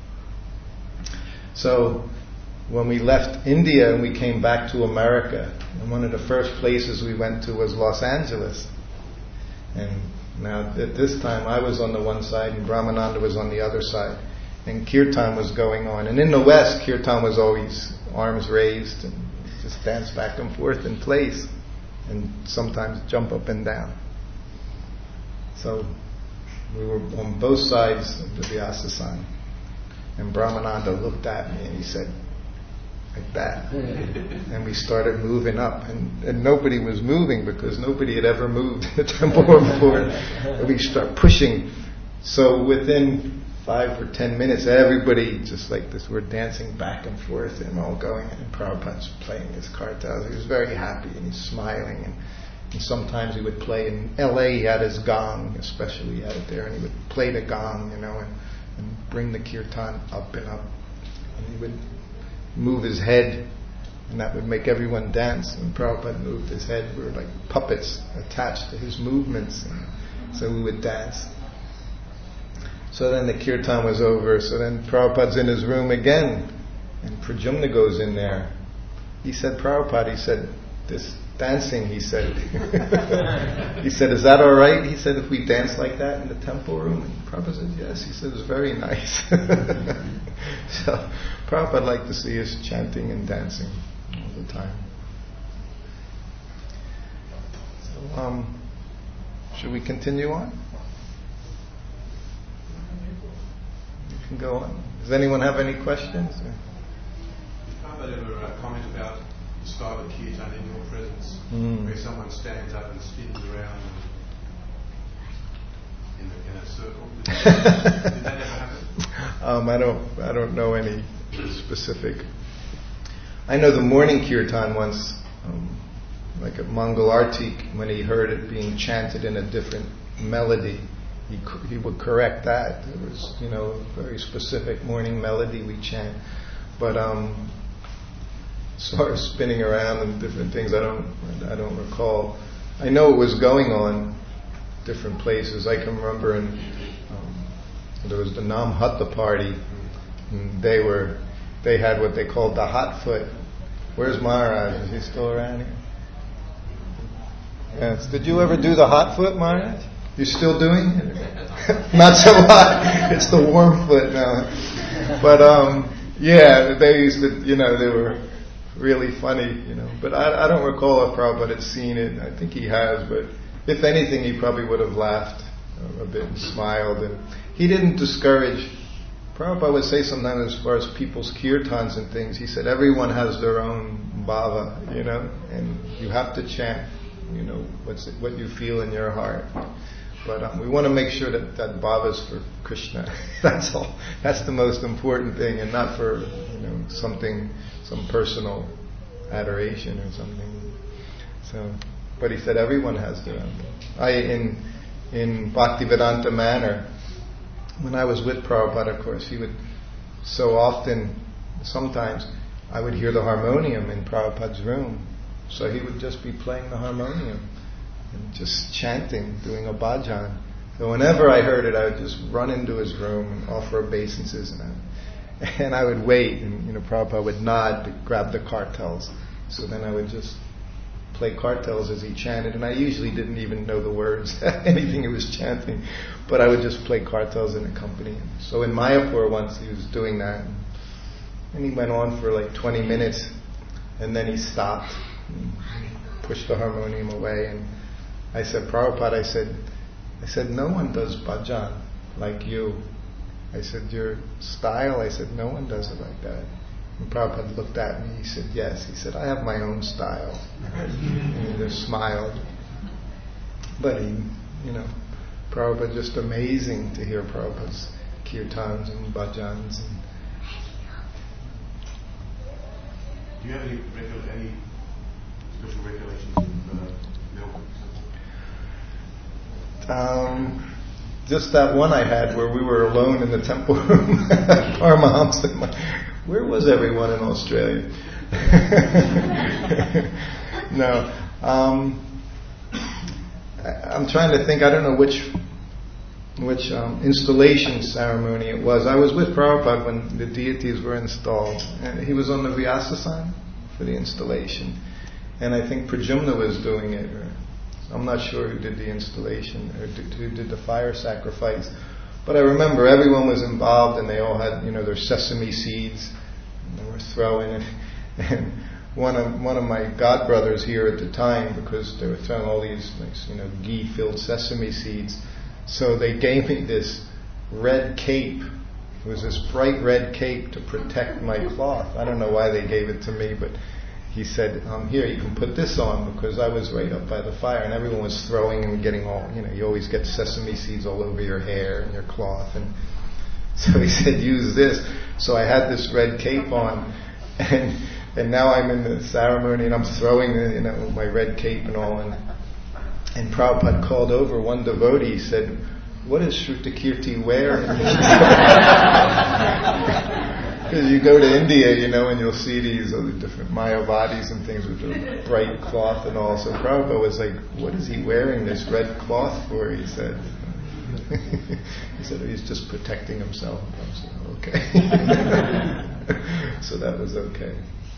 So when we left India and we came back to America, and one of the first places we went to was Los Angeles. And now at this time I was on the one side and Brahmananda was on the other side. And kirtan was going on. And in the West, kirtan was always arms raised and just dance back and forth in place. And sometimes jump up and down. So we were on both sides of the Vyasasana. And Brahmananda looked at me and he said, like that. And we started moving up. And nobody was moving because nobody had ever moved in the temple before. And we start pushing. So within 5 or 10 minutes, everybody just like this, we're dancing back and forth and all going, and Prabhupada's playing his kartals. He was very happy and he's smiling, and sometimes he would play in LA, he had his gong, especially he had it there, and he would play the gong, and bring the kirtan up and up, and he would move his head, and that would make everyone dance. And Prabhupada moved his head, we were like puppets attached to his movements, and so we would dance. So then the kirtan was over, so then Prabhupada's in his room again, and Pradyumna goes in there. He said, Prabhupada, he said, this dancing, he said, he said, is that alright? He said, if we dance like that in the temple room? And Prabhupada said, yes. He said, it's very nice. So Prabhupada liked to see us chanting and dancing all the time. So, should we continue on? Go on. Does anyone have any questions? Prabhupada ever comment about the style of kirtan in your presence, where someone stands up and spins around in a circle? Did that ever happen? I don't know any specific. I know the morning kirtan once, like at Mangal Arti, when he heard it being chanted in a different melody, he would correct that. It was, a very specific morning melody we chant. But as far as spinning around and different things, I don't recall. I know it was going on different places. I can remember there was the Nam Hatta party, and they had what they called the hot foot. Where's Maharaj? Is he still around here? Yes. Did you ever do the hot foot, Maharaj? You still doing it? Not so hot. It's the warm foot now. But Yeah, they used to, they were really funny, But I don't recall if Prabhupada had seen it. I think he has, but if anything, he probably would have laughed a bit and smiled. And he didn't discourage. Prabhupada would say sometimes, as far as people's kirtans and things, he said everyone has their own bhava, and you have to chant, what you feel in your heart. But we want to make sure that bhava is for Krishna. That's all. That's the most important thing, and not for some personal adoration or something. So, but he said everyone has their own. In Bhaktivedanta Manor, when I was with Prabhupada, of course, he would sometimes I would hear the harmonium in Prabhupada's room. So he would just be playing the harmonium and just chanting, doing a bhajan. So whenever I heard it, I would just run into his room and offer obeisances, and I would wait, and Prabhupada would nod to grab the kartals. So then I would just play kartals as he chanted, and I usually didn't even know the words, anything he was chanting, but I would just play kartals and accompany him. So in Mayapur once he was doing that, and he went on for like 20 minutes, and then he stopped, and pushed the harmonium away, and I said, Prabhupada, I said, no one does bhajan like you. I said, your style, I said, no one does it like that. And Prabhupada looked at me, he said, yes. He said, I have my own style. And he just smiled. But Prabhupada, just amazing to hear Prabhupada's kirtans and bhajans. Do you have any special regulations with milk? Just that one I had where we were alone in the temple room at Paramahamsa. Where was everyone in Australia? No. I'm trying to think, I don't know which installation ceremony it was. I was with Prabhupada when the deities were installed. And he was on the Vyasasana for the installation. And I think Pradyumna was doing it. I'm not sure who did the installation or who did the fire sacrifice. But I remember everyone was involved, and they all had, their sesame seeds, and they were throwing it. And one of my godbrothers here at the time, because they were throwing all these nice, ghee-filled sesame seeds, so they gave me this red cape. It was this bright red cape to protect my cloth. I don't know why they gave it to me, but he said, here, you can put this on, because I was right up by the fire, and everyone was throwing and getting all, you always get sesame seeds all over your hair and your cloth. And so he said, use this. So I had this red cape on, and now I'm in the ceremony, and I'm throwing my red cape and all. And Prabhupada called over one devotee. He said, what is Shrutakirti wearing? Because you go to India, and you'll see these other different Mayavadis and things with the bright cloth and all. So Prabhupada was like, what is he wearing this red cloth for? He said, he's just protecting himself. I said, okay. So that was okay.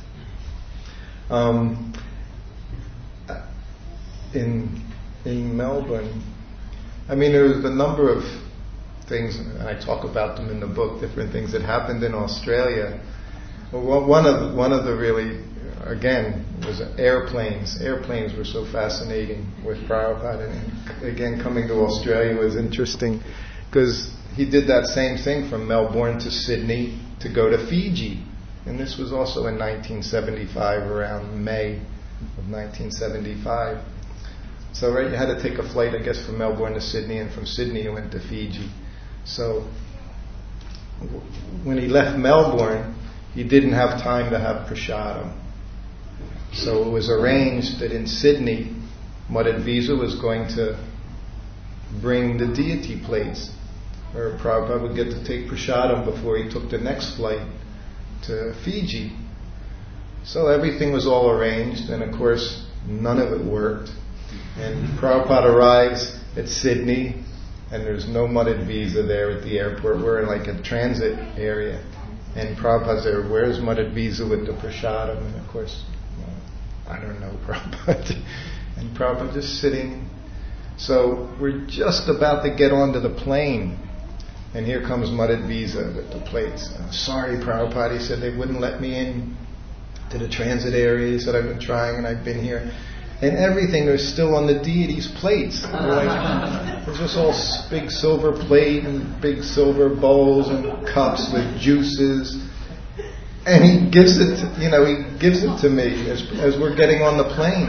In Melbourne, there was a number of things, and I talk about them in the book, different things that happened in Australia. Well, one of the really, again, was airplanes. Airplanes were so fascinating with Prabhupada, and again, coming to Australia was interesting, because he did that same thing from Melbourne to Sydney to go to Fiji. And this was also in 1975, around May of 1975. So you had to take a flight, I guess, from Melbourne to Sydney, and from Sydney you went to Fiji. So when he left Melbourne, he didn't have time to have prasadam. So it was arranged that in Sydney, Madhvisa was going to bring the deity plates, or Prabhupada would get to take prasadam before he took the next flight to Fiji. So everything was all arranged, and of course none of it worked. And Prabhupada arrives at Sydney, and there's no Madhvisa there at the airport. We're in like a transit area, and Prabhupada's there, where's Madhvisa with the prasadam? And of course, I don't know, Prabhupada. And Prabhupada just sitting. So we're just about to get onto the plane, And here comes Madhvisa with the plates. Sorry, Prabhupada, he said they wouldn't let me in to the transit area. He said I've been trying and I've been here. And everything was still on the deity's plates. There's just all big silver plate and big silver bowls and cups with juices. And he gives it to me as we're getting on the plane.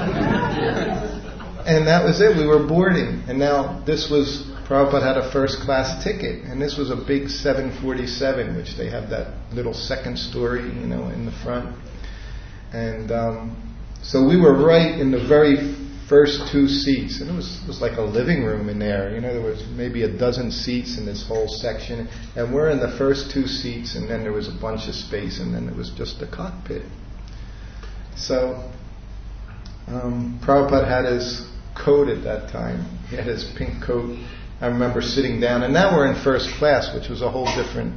And that was it. We were boarding. And now Prabhupada had a first class ticket. And this was a big 747, which they have that little second story, in the front. And so we were right in the very first two seats. And it was like a living room in there. There was maybe a dozen seats in this whole section. And we're in the first two seats, and then there was a bunch of space, and then it was just the cockpit. So Prabhupada had his coat at that time. He had his pink coat. I remember sitting down, and now we're in first class, which was a whole different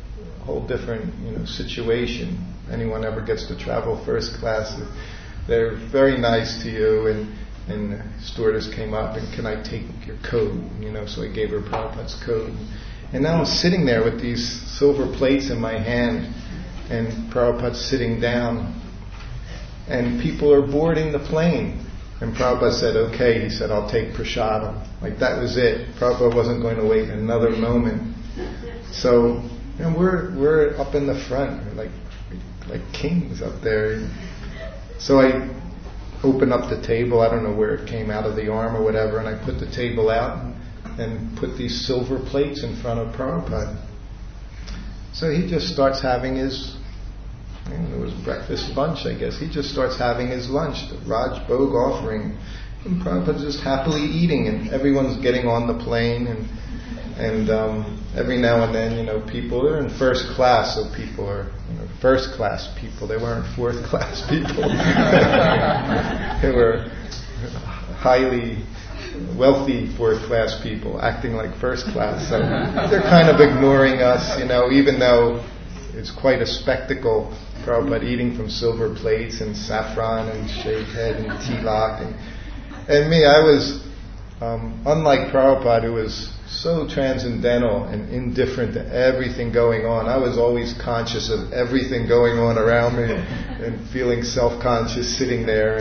situation. Anyone ever gets to travel first class, they're very nice to you, and the stewardess came up and, can I take your coat? So I gave her Prabhupada's coat. And now I'm sitting there with these silver plates in my hand, and Prabhupada's sitting down, and people are boarding the plane. And Prabhupada said, okay, he said, I'll take prasadam. Like that was it. Prabhupada wasn't going to wait another moment. So, we're up in the front, we're like kings up there. So I opened up the table, I don't know where it came out of the arm or whatever, and I put the table out and put these silver plates in front of Prabhupada. So he just starts having his, it was breakfast, lunch, I guess. He just starts having his lunch, the Raj Bhog offering. And Prabhupada's just happily eating, and everyone's getting on the plane, and every now and then, people are in first class, so people are first class people. They weren't fourth class people. They were highly wealthy fourth class people acting like first class. So they're kind of ignoring us, even though it's quite a spectacle. Prabhupada eating from silver plates and saffron and shaved head and tilak. And me, I was, unlike Prabhupada, who was so transcendental and indifferent to everything going on. I was always conscious of everything going on around me and feeling self-conscious sitting there.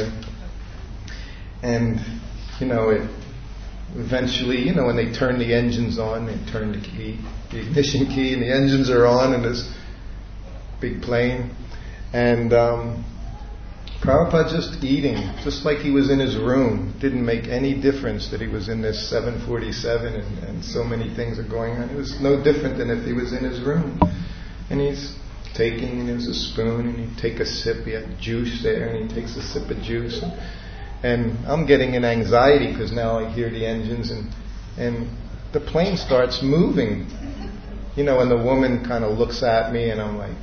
And it eventually, when they turn the engines on, they turn the ignition key, and the engines are on in this big plane. And Prabhupada just eating, just like he was in his room. Didn't make any difference that he was in this 747 and so many things are going on. It was no different than if he was in his room. And he's taking, and there's a spoon, and he'd take a sip. He had juice there, and he takes a sip of juice. And I'm getting an anxiety because now I hear the engines, and the plane starts moving. And the woman kind of looks at me, and I'm like,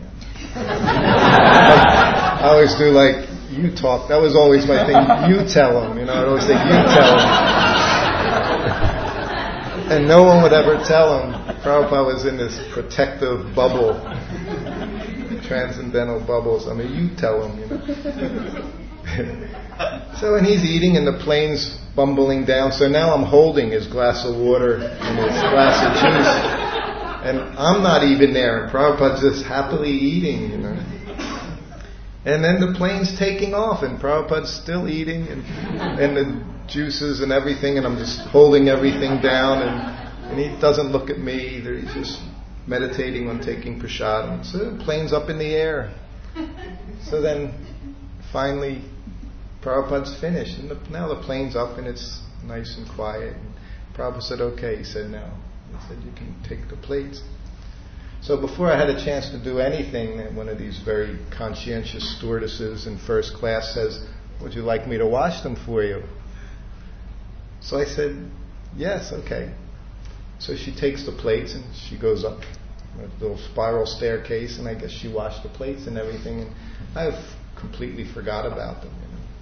I always do you talk. That was always my thing. You tell them. I'd always think, you tell them. And no one would ever tell him. Prabhupada was in this protective bubble, transcendental bubbles. You tell him. So, and he's eating, and the plane's bumbling down. So now I'm holding his glass of water and his glass of juice. And I'm not even there, and Prabhupada's just happily eating, And then the plane's taking off, and Prabhupada's still eating, and the juices and everything, and I'm just holding everything down, and he doesn't look at me either. He's just meditating on taking prasadam. So the plane's up in the air. So then, finally, Prabhupada's finished, and now the plane's up, and it's nice and quiet. And Prabhupada said, okay. He said, now. He said, you can take the plates. So before I had a chance to do anything, one of these very conscientious stewardesses in first class says, would you like me to wash them for you? So I said, yes, okay. So she takes the plates and she goes up a little spiral staircase, and I guess she washed the plates and everything, and I completely forgot about them.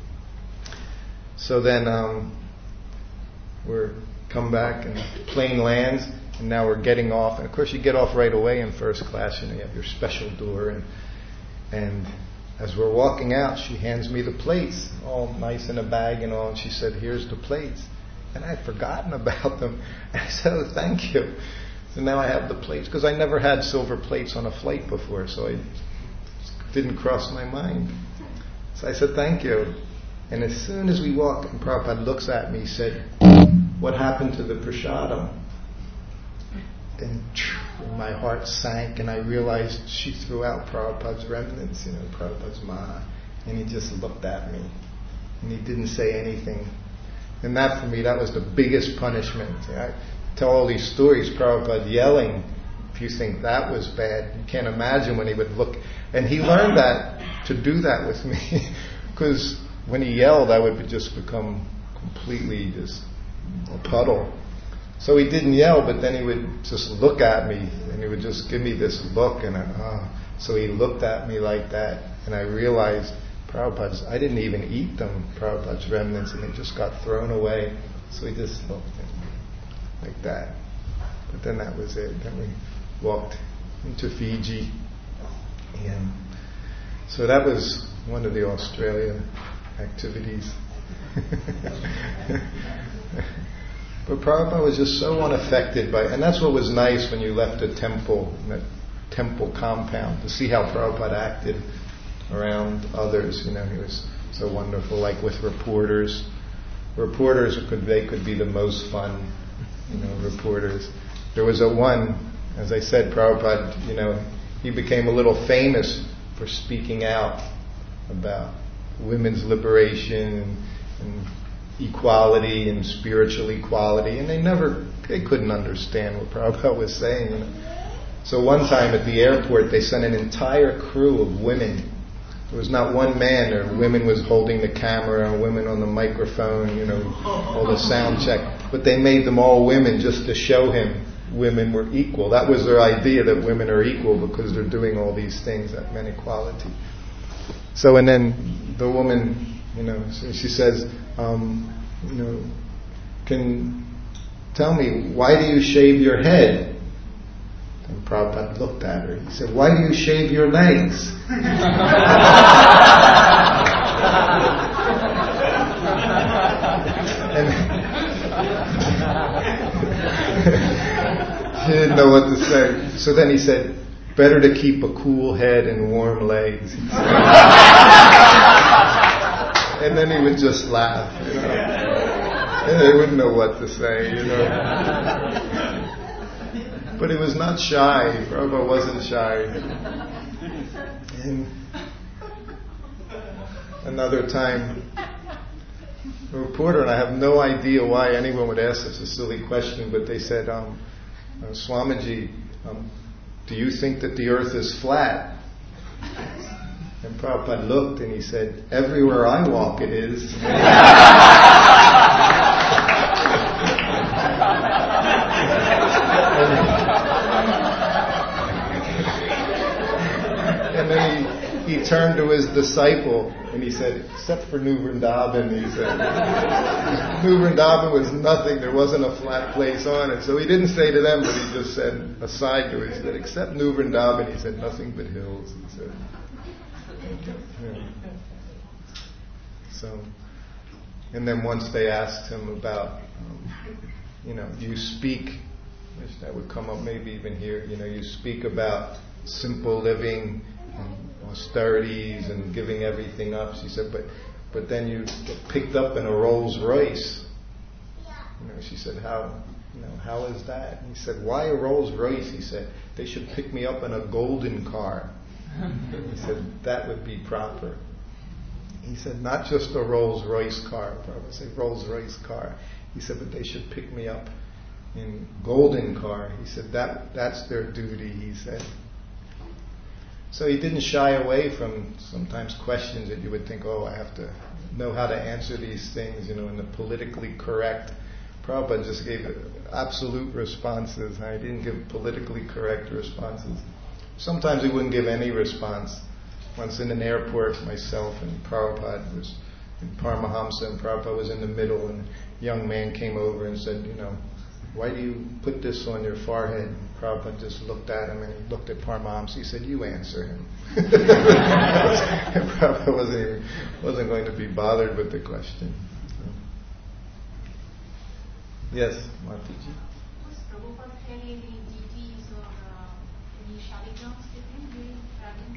So then we're come back, and the plane lands, and now we're getting off. And of course, you get off right away in first class, you have your special door. And as we're walking out, she hands me the plates, all nice in a bag and all. And she said, "Here's the plates." And I had forgotten about them. And I said, "Oh, thank you." So now I have the plates, because I never had silver plates on a flight before, so it didn't cross my mind. So I said, thank you. And as soon as we walk, and Prabhupada looks at me, he said, what happened to the prasadam? And my heart sank, and I realized she threw out Prabhupada's remnants, Prabhupada's ma. And he just looked at me, and he didn't say anything. And that, for me, that was the biggest punishment. I tell all these stories, Prabhupada yelling. If you think that was bad, you can't imagine when he would look. And he learned that, to do that with me. Because when he yelled, I would just become completely just a puddle. So he didn't yell, but then he would just look at me, and he would just give me this look, and so he looked at me like that, and I realized Prabhupada's, I didn't even eat them, Prabhupada's remnants, and they just got thrown away. So he just looked at me like that. But then that was it. Then we walked into Fiji, and so that was one of the Australian activities. But Prabhupada was just so unaffected by, and that's what was nice when you left a temple, that temple compound, to see how Prabhupada acted around others. He was so wonderful. Like with reporters they could be the most fun. Reporters. There was one, as I said, Prabhupada. He became a little famous for speaking out about women's liberation and equality and spiritual equality, and they couldn't understand what Prabhupada was saying. So one time at the airport, they sent an entire crew of women. There was not one man, or women was holding the camera, or women on the microphone, all the sound check. But they made them all women just to show him women were equal. That was their idea, that women are equal because they're doing all these things, that men equality. So, and then the woman, so she says, can tell me, why do you shave your head? And Prabhupada looked at her. He said, why do you shave your legs? And she didn't know what to say. So then he said, better to keep a cool head and warm legs. And then he would just laugh, and they wouldn't know what to say, But he was not shy. Prabhupada wasn't shy. And another time, a reporter, and I have no idea why anyone would ask such a silly question, but they said, Swamiji, do you think that the earth is flat? And Prabhupada looked and he said, everywhere I walk it is. And then he turned to his disciple and he said, except for New Vrindavan, he said, New Vrindavan was nothing, there wasn't a flat place on it. So he didn't say to them, but he just said, aside to it, he said, except New Vrindavan, he said, nothing but hills, he said. Yeah. So, and then once they asked him about, you speak, which that would come up maybe even here, you speak about simple living and austerities and giving everything up. She said, but then you get picked up in a Rolls Royce. She said, how is that? And he said, why a Rolls Royce? He said, they should pick me up in a golden car. He said, that would be proper. He said, not just a Rolls Royce car. Prabhupada said, Rolls Royce car. He said, but they should pick me up in golden car. He said, that's their duty, he said. So he didn't shy away from sometimes questions that you would think, I have to know how to answer these things, in the politically correct. Prabhupada just gave absolute responses. I didn't give politically correct responses. Sometimes he wouldn't give any response. Once in an airport, myself and Prabhupada was in Paramahamsa, and Prabhupada was in the middle, and a young man came over and said, why do you put this on your forehead? And Prabhupada just looked at him, and he looked at Paramahamsa. He said, you answer him. And Prabhupada wasn't going to be bothered with the question. So. Yes, Mataji. Was Prabhupada fairly any shouting drums with him during traveling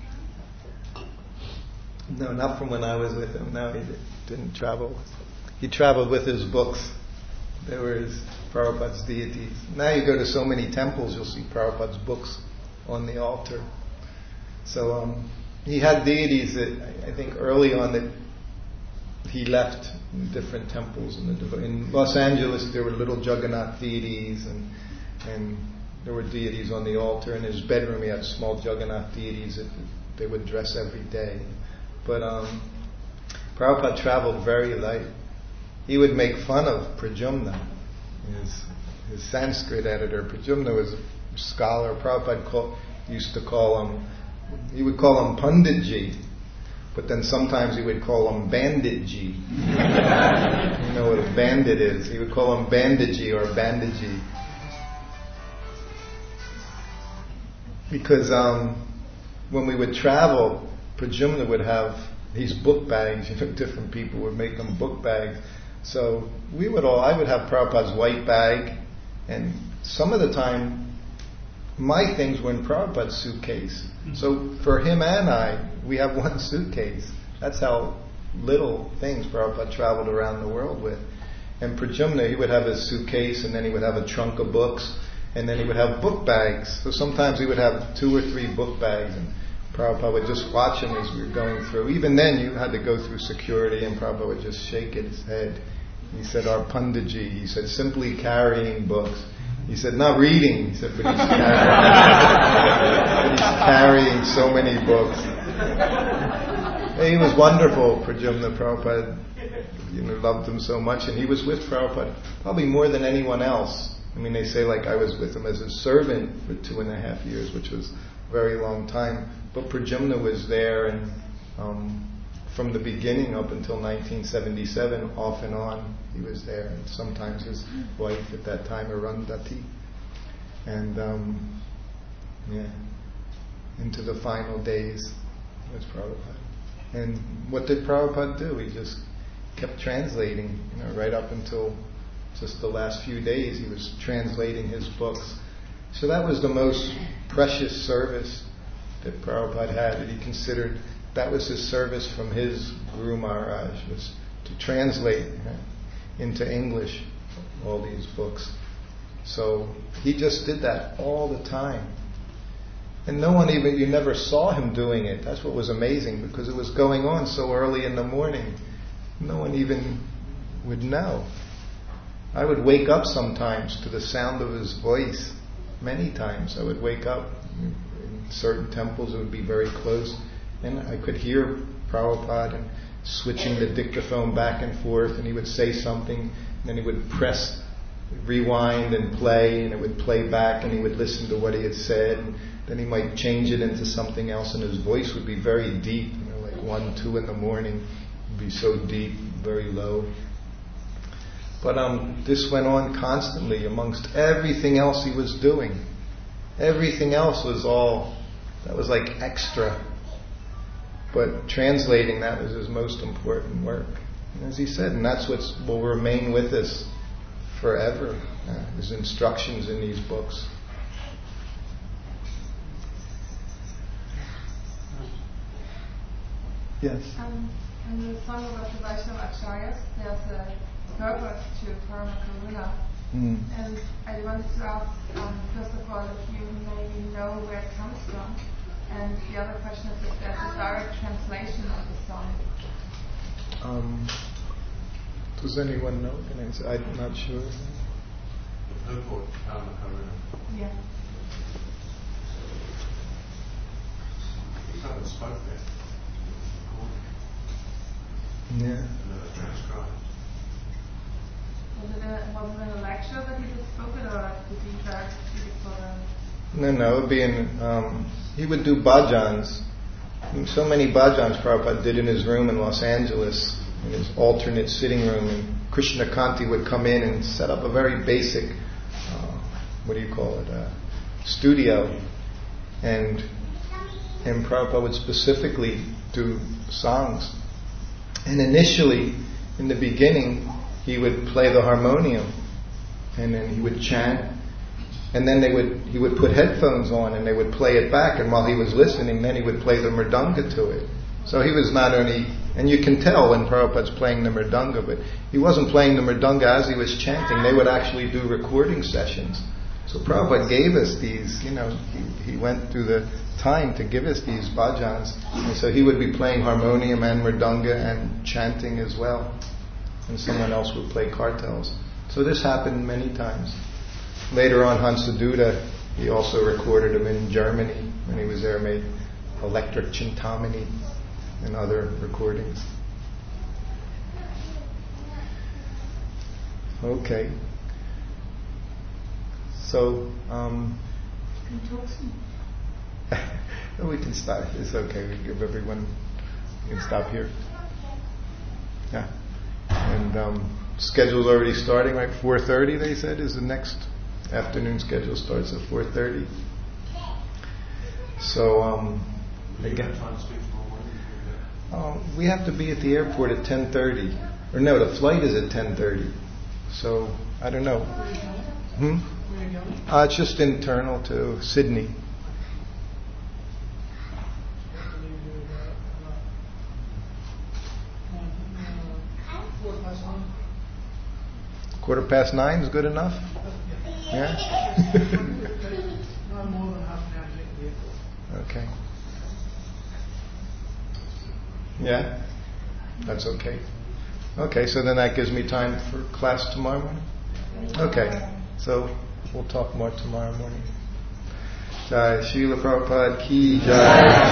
time? No, not from when I was with him. No, he didn't travel. He traveled with his books. They were his Prabhupada's deities. Now you go to so many temples, you'll see Prabhupada's books on the altar. So he had deities that I think early on that he left in different temples. In Los Angeles there were little Jagannath deities and there were deities on the altar. In his bedroom he had small Jagannath deities that they would dress every day. But Prabhupada traveled very light. He would make fun of Pradyumna, his Sanskrit editor. Pradyumna was a scholar. Prabhupada used to call him, he would call him Panditji, but then sometimes he would call him Banditji. You know what a bandit is. He would call him Banditji or Banditji. Because when we would travel, Pradyumna would have these book bags, different people would make them book bags. So I would have Prabhupada's white bag, and some of the time my things were in Prabhupada's suitcase. So for him and I, we have one suitcase. That's how little things Prabhupada traveled around the world with. And Pradyumna, he would have his suitcase, and then he would have a trunk of books, and then he would have book bags. So sometimes he would have 2 or 3 book bags, and Prabhupada would just watch him as we were going through. Even then you had to go through security, and Prabhupada would just shake his head. He said, our Panditji, he said, simply carrying books. He said, not reading. He said, but he's carrying so many books. And he was wonderful, Pradyumna. Prabhupada loved him so much, and he was with Prabhupada probably more than anyone else. I mean, they say like I was with him as a servant for 2.5 years, which was a very long time. But Pradyumna was there, and from the beginning up until 1977, off and on, he was there. And sometimes his wife at that time, Arundhati. And into the final days was Prabhupada. And what did Prabhupada do? He just kept translating, right up until just the last few days he was translating his books. So that was the most precious service that Prabhupada had, that he considered that was his service from his Guru Maharaj, was to translate into English all these books. So he just did that all the time. And you never saw him doing it. That's what was amazing, because it was going on so early in the morning. No one even would know. I would wake up sometimes to the sound of his voice. Many times I would wake up. In certain temples it would be very close, and I could hear Prabhupada and switching the dictaphone back and forth, and he would say something, and then he would press rewind and play, and it would play back, and he would listen to what he had said, and then he might change it into something else, and his voice would be very deep, like 1, 2 in the morning. It would be so deep, very low. But this went on constantly amongst everything else he was doing. Everything else was that was like extra. But translating, that was his most important work. And as he said, and that's what will remain with us forever, his instructions in these books. Yes? In the song about the Vaishnava Acharyas, there's a purpose to Parama Karuna. And I wanted to ask, first of all, if you maybe know where it comes from. And the other question is if there's a direct translation of the song. Does anyone know? I'm not sure. Purport, Parama Karuna. Yeah. Someone spoke there. Yeah. Another transcribed. Was it in a lecture that he just spoke it, or did he directly speak it for them? No, it would be he would do bhajans. So many bhajans Prabhupada did in his room in Los Angeles, in his alternate sitting room, and Krishna Kanti would come in and set up a very basic, studio. And Prabhupada would specifically do songs. And initially, in the beginning, he would play the harmonium, and then he would chant And then he would put headphones on and they would play it back, and while he was listening, then he would play the mridanga to it. So he was not only, and you can tell when Prabhupada's playing the mridanga, but he wasn't playing the mridanga as he was chanting. They would actually do recording sessions. So Prabhupada gave us these, he went through the time to give us these bhajans. And so he would be playing harmonium and mridanga and chanting as well. And someone else would play kartals. So this happened many times. Later on, Hansaduta, he also recorded him in Germany when he was there, made Electric Chintamani and other recordings. Okay. So, we can stop. It's okay. We give everyone. We can stop here. Yeah. And schedule's already starting, right? 4:30. They said is the next afternoon schedule starts at 4:30. So again, we have to be at the airport at 10:30. Or no, the flight is at 10:30. So I don't know. It's just internal to Sydney. Quarter past 9 is good enough? Yeah? Not more than half an hour to get to the airport. Okay. Yeah? That's okay. Okay, so then that gives me time for class tomorrow morning? Okay, so we'll talk more tomorrow morning. Jai Srila Prabhupada ki jai.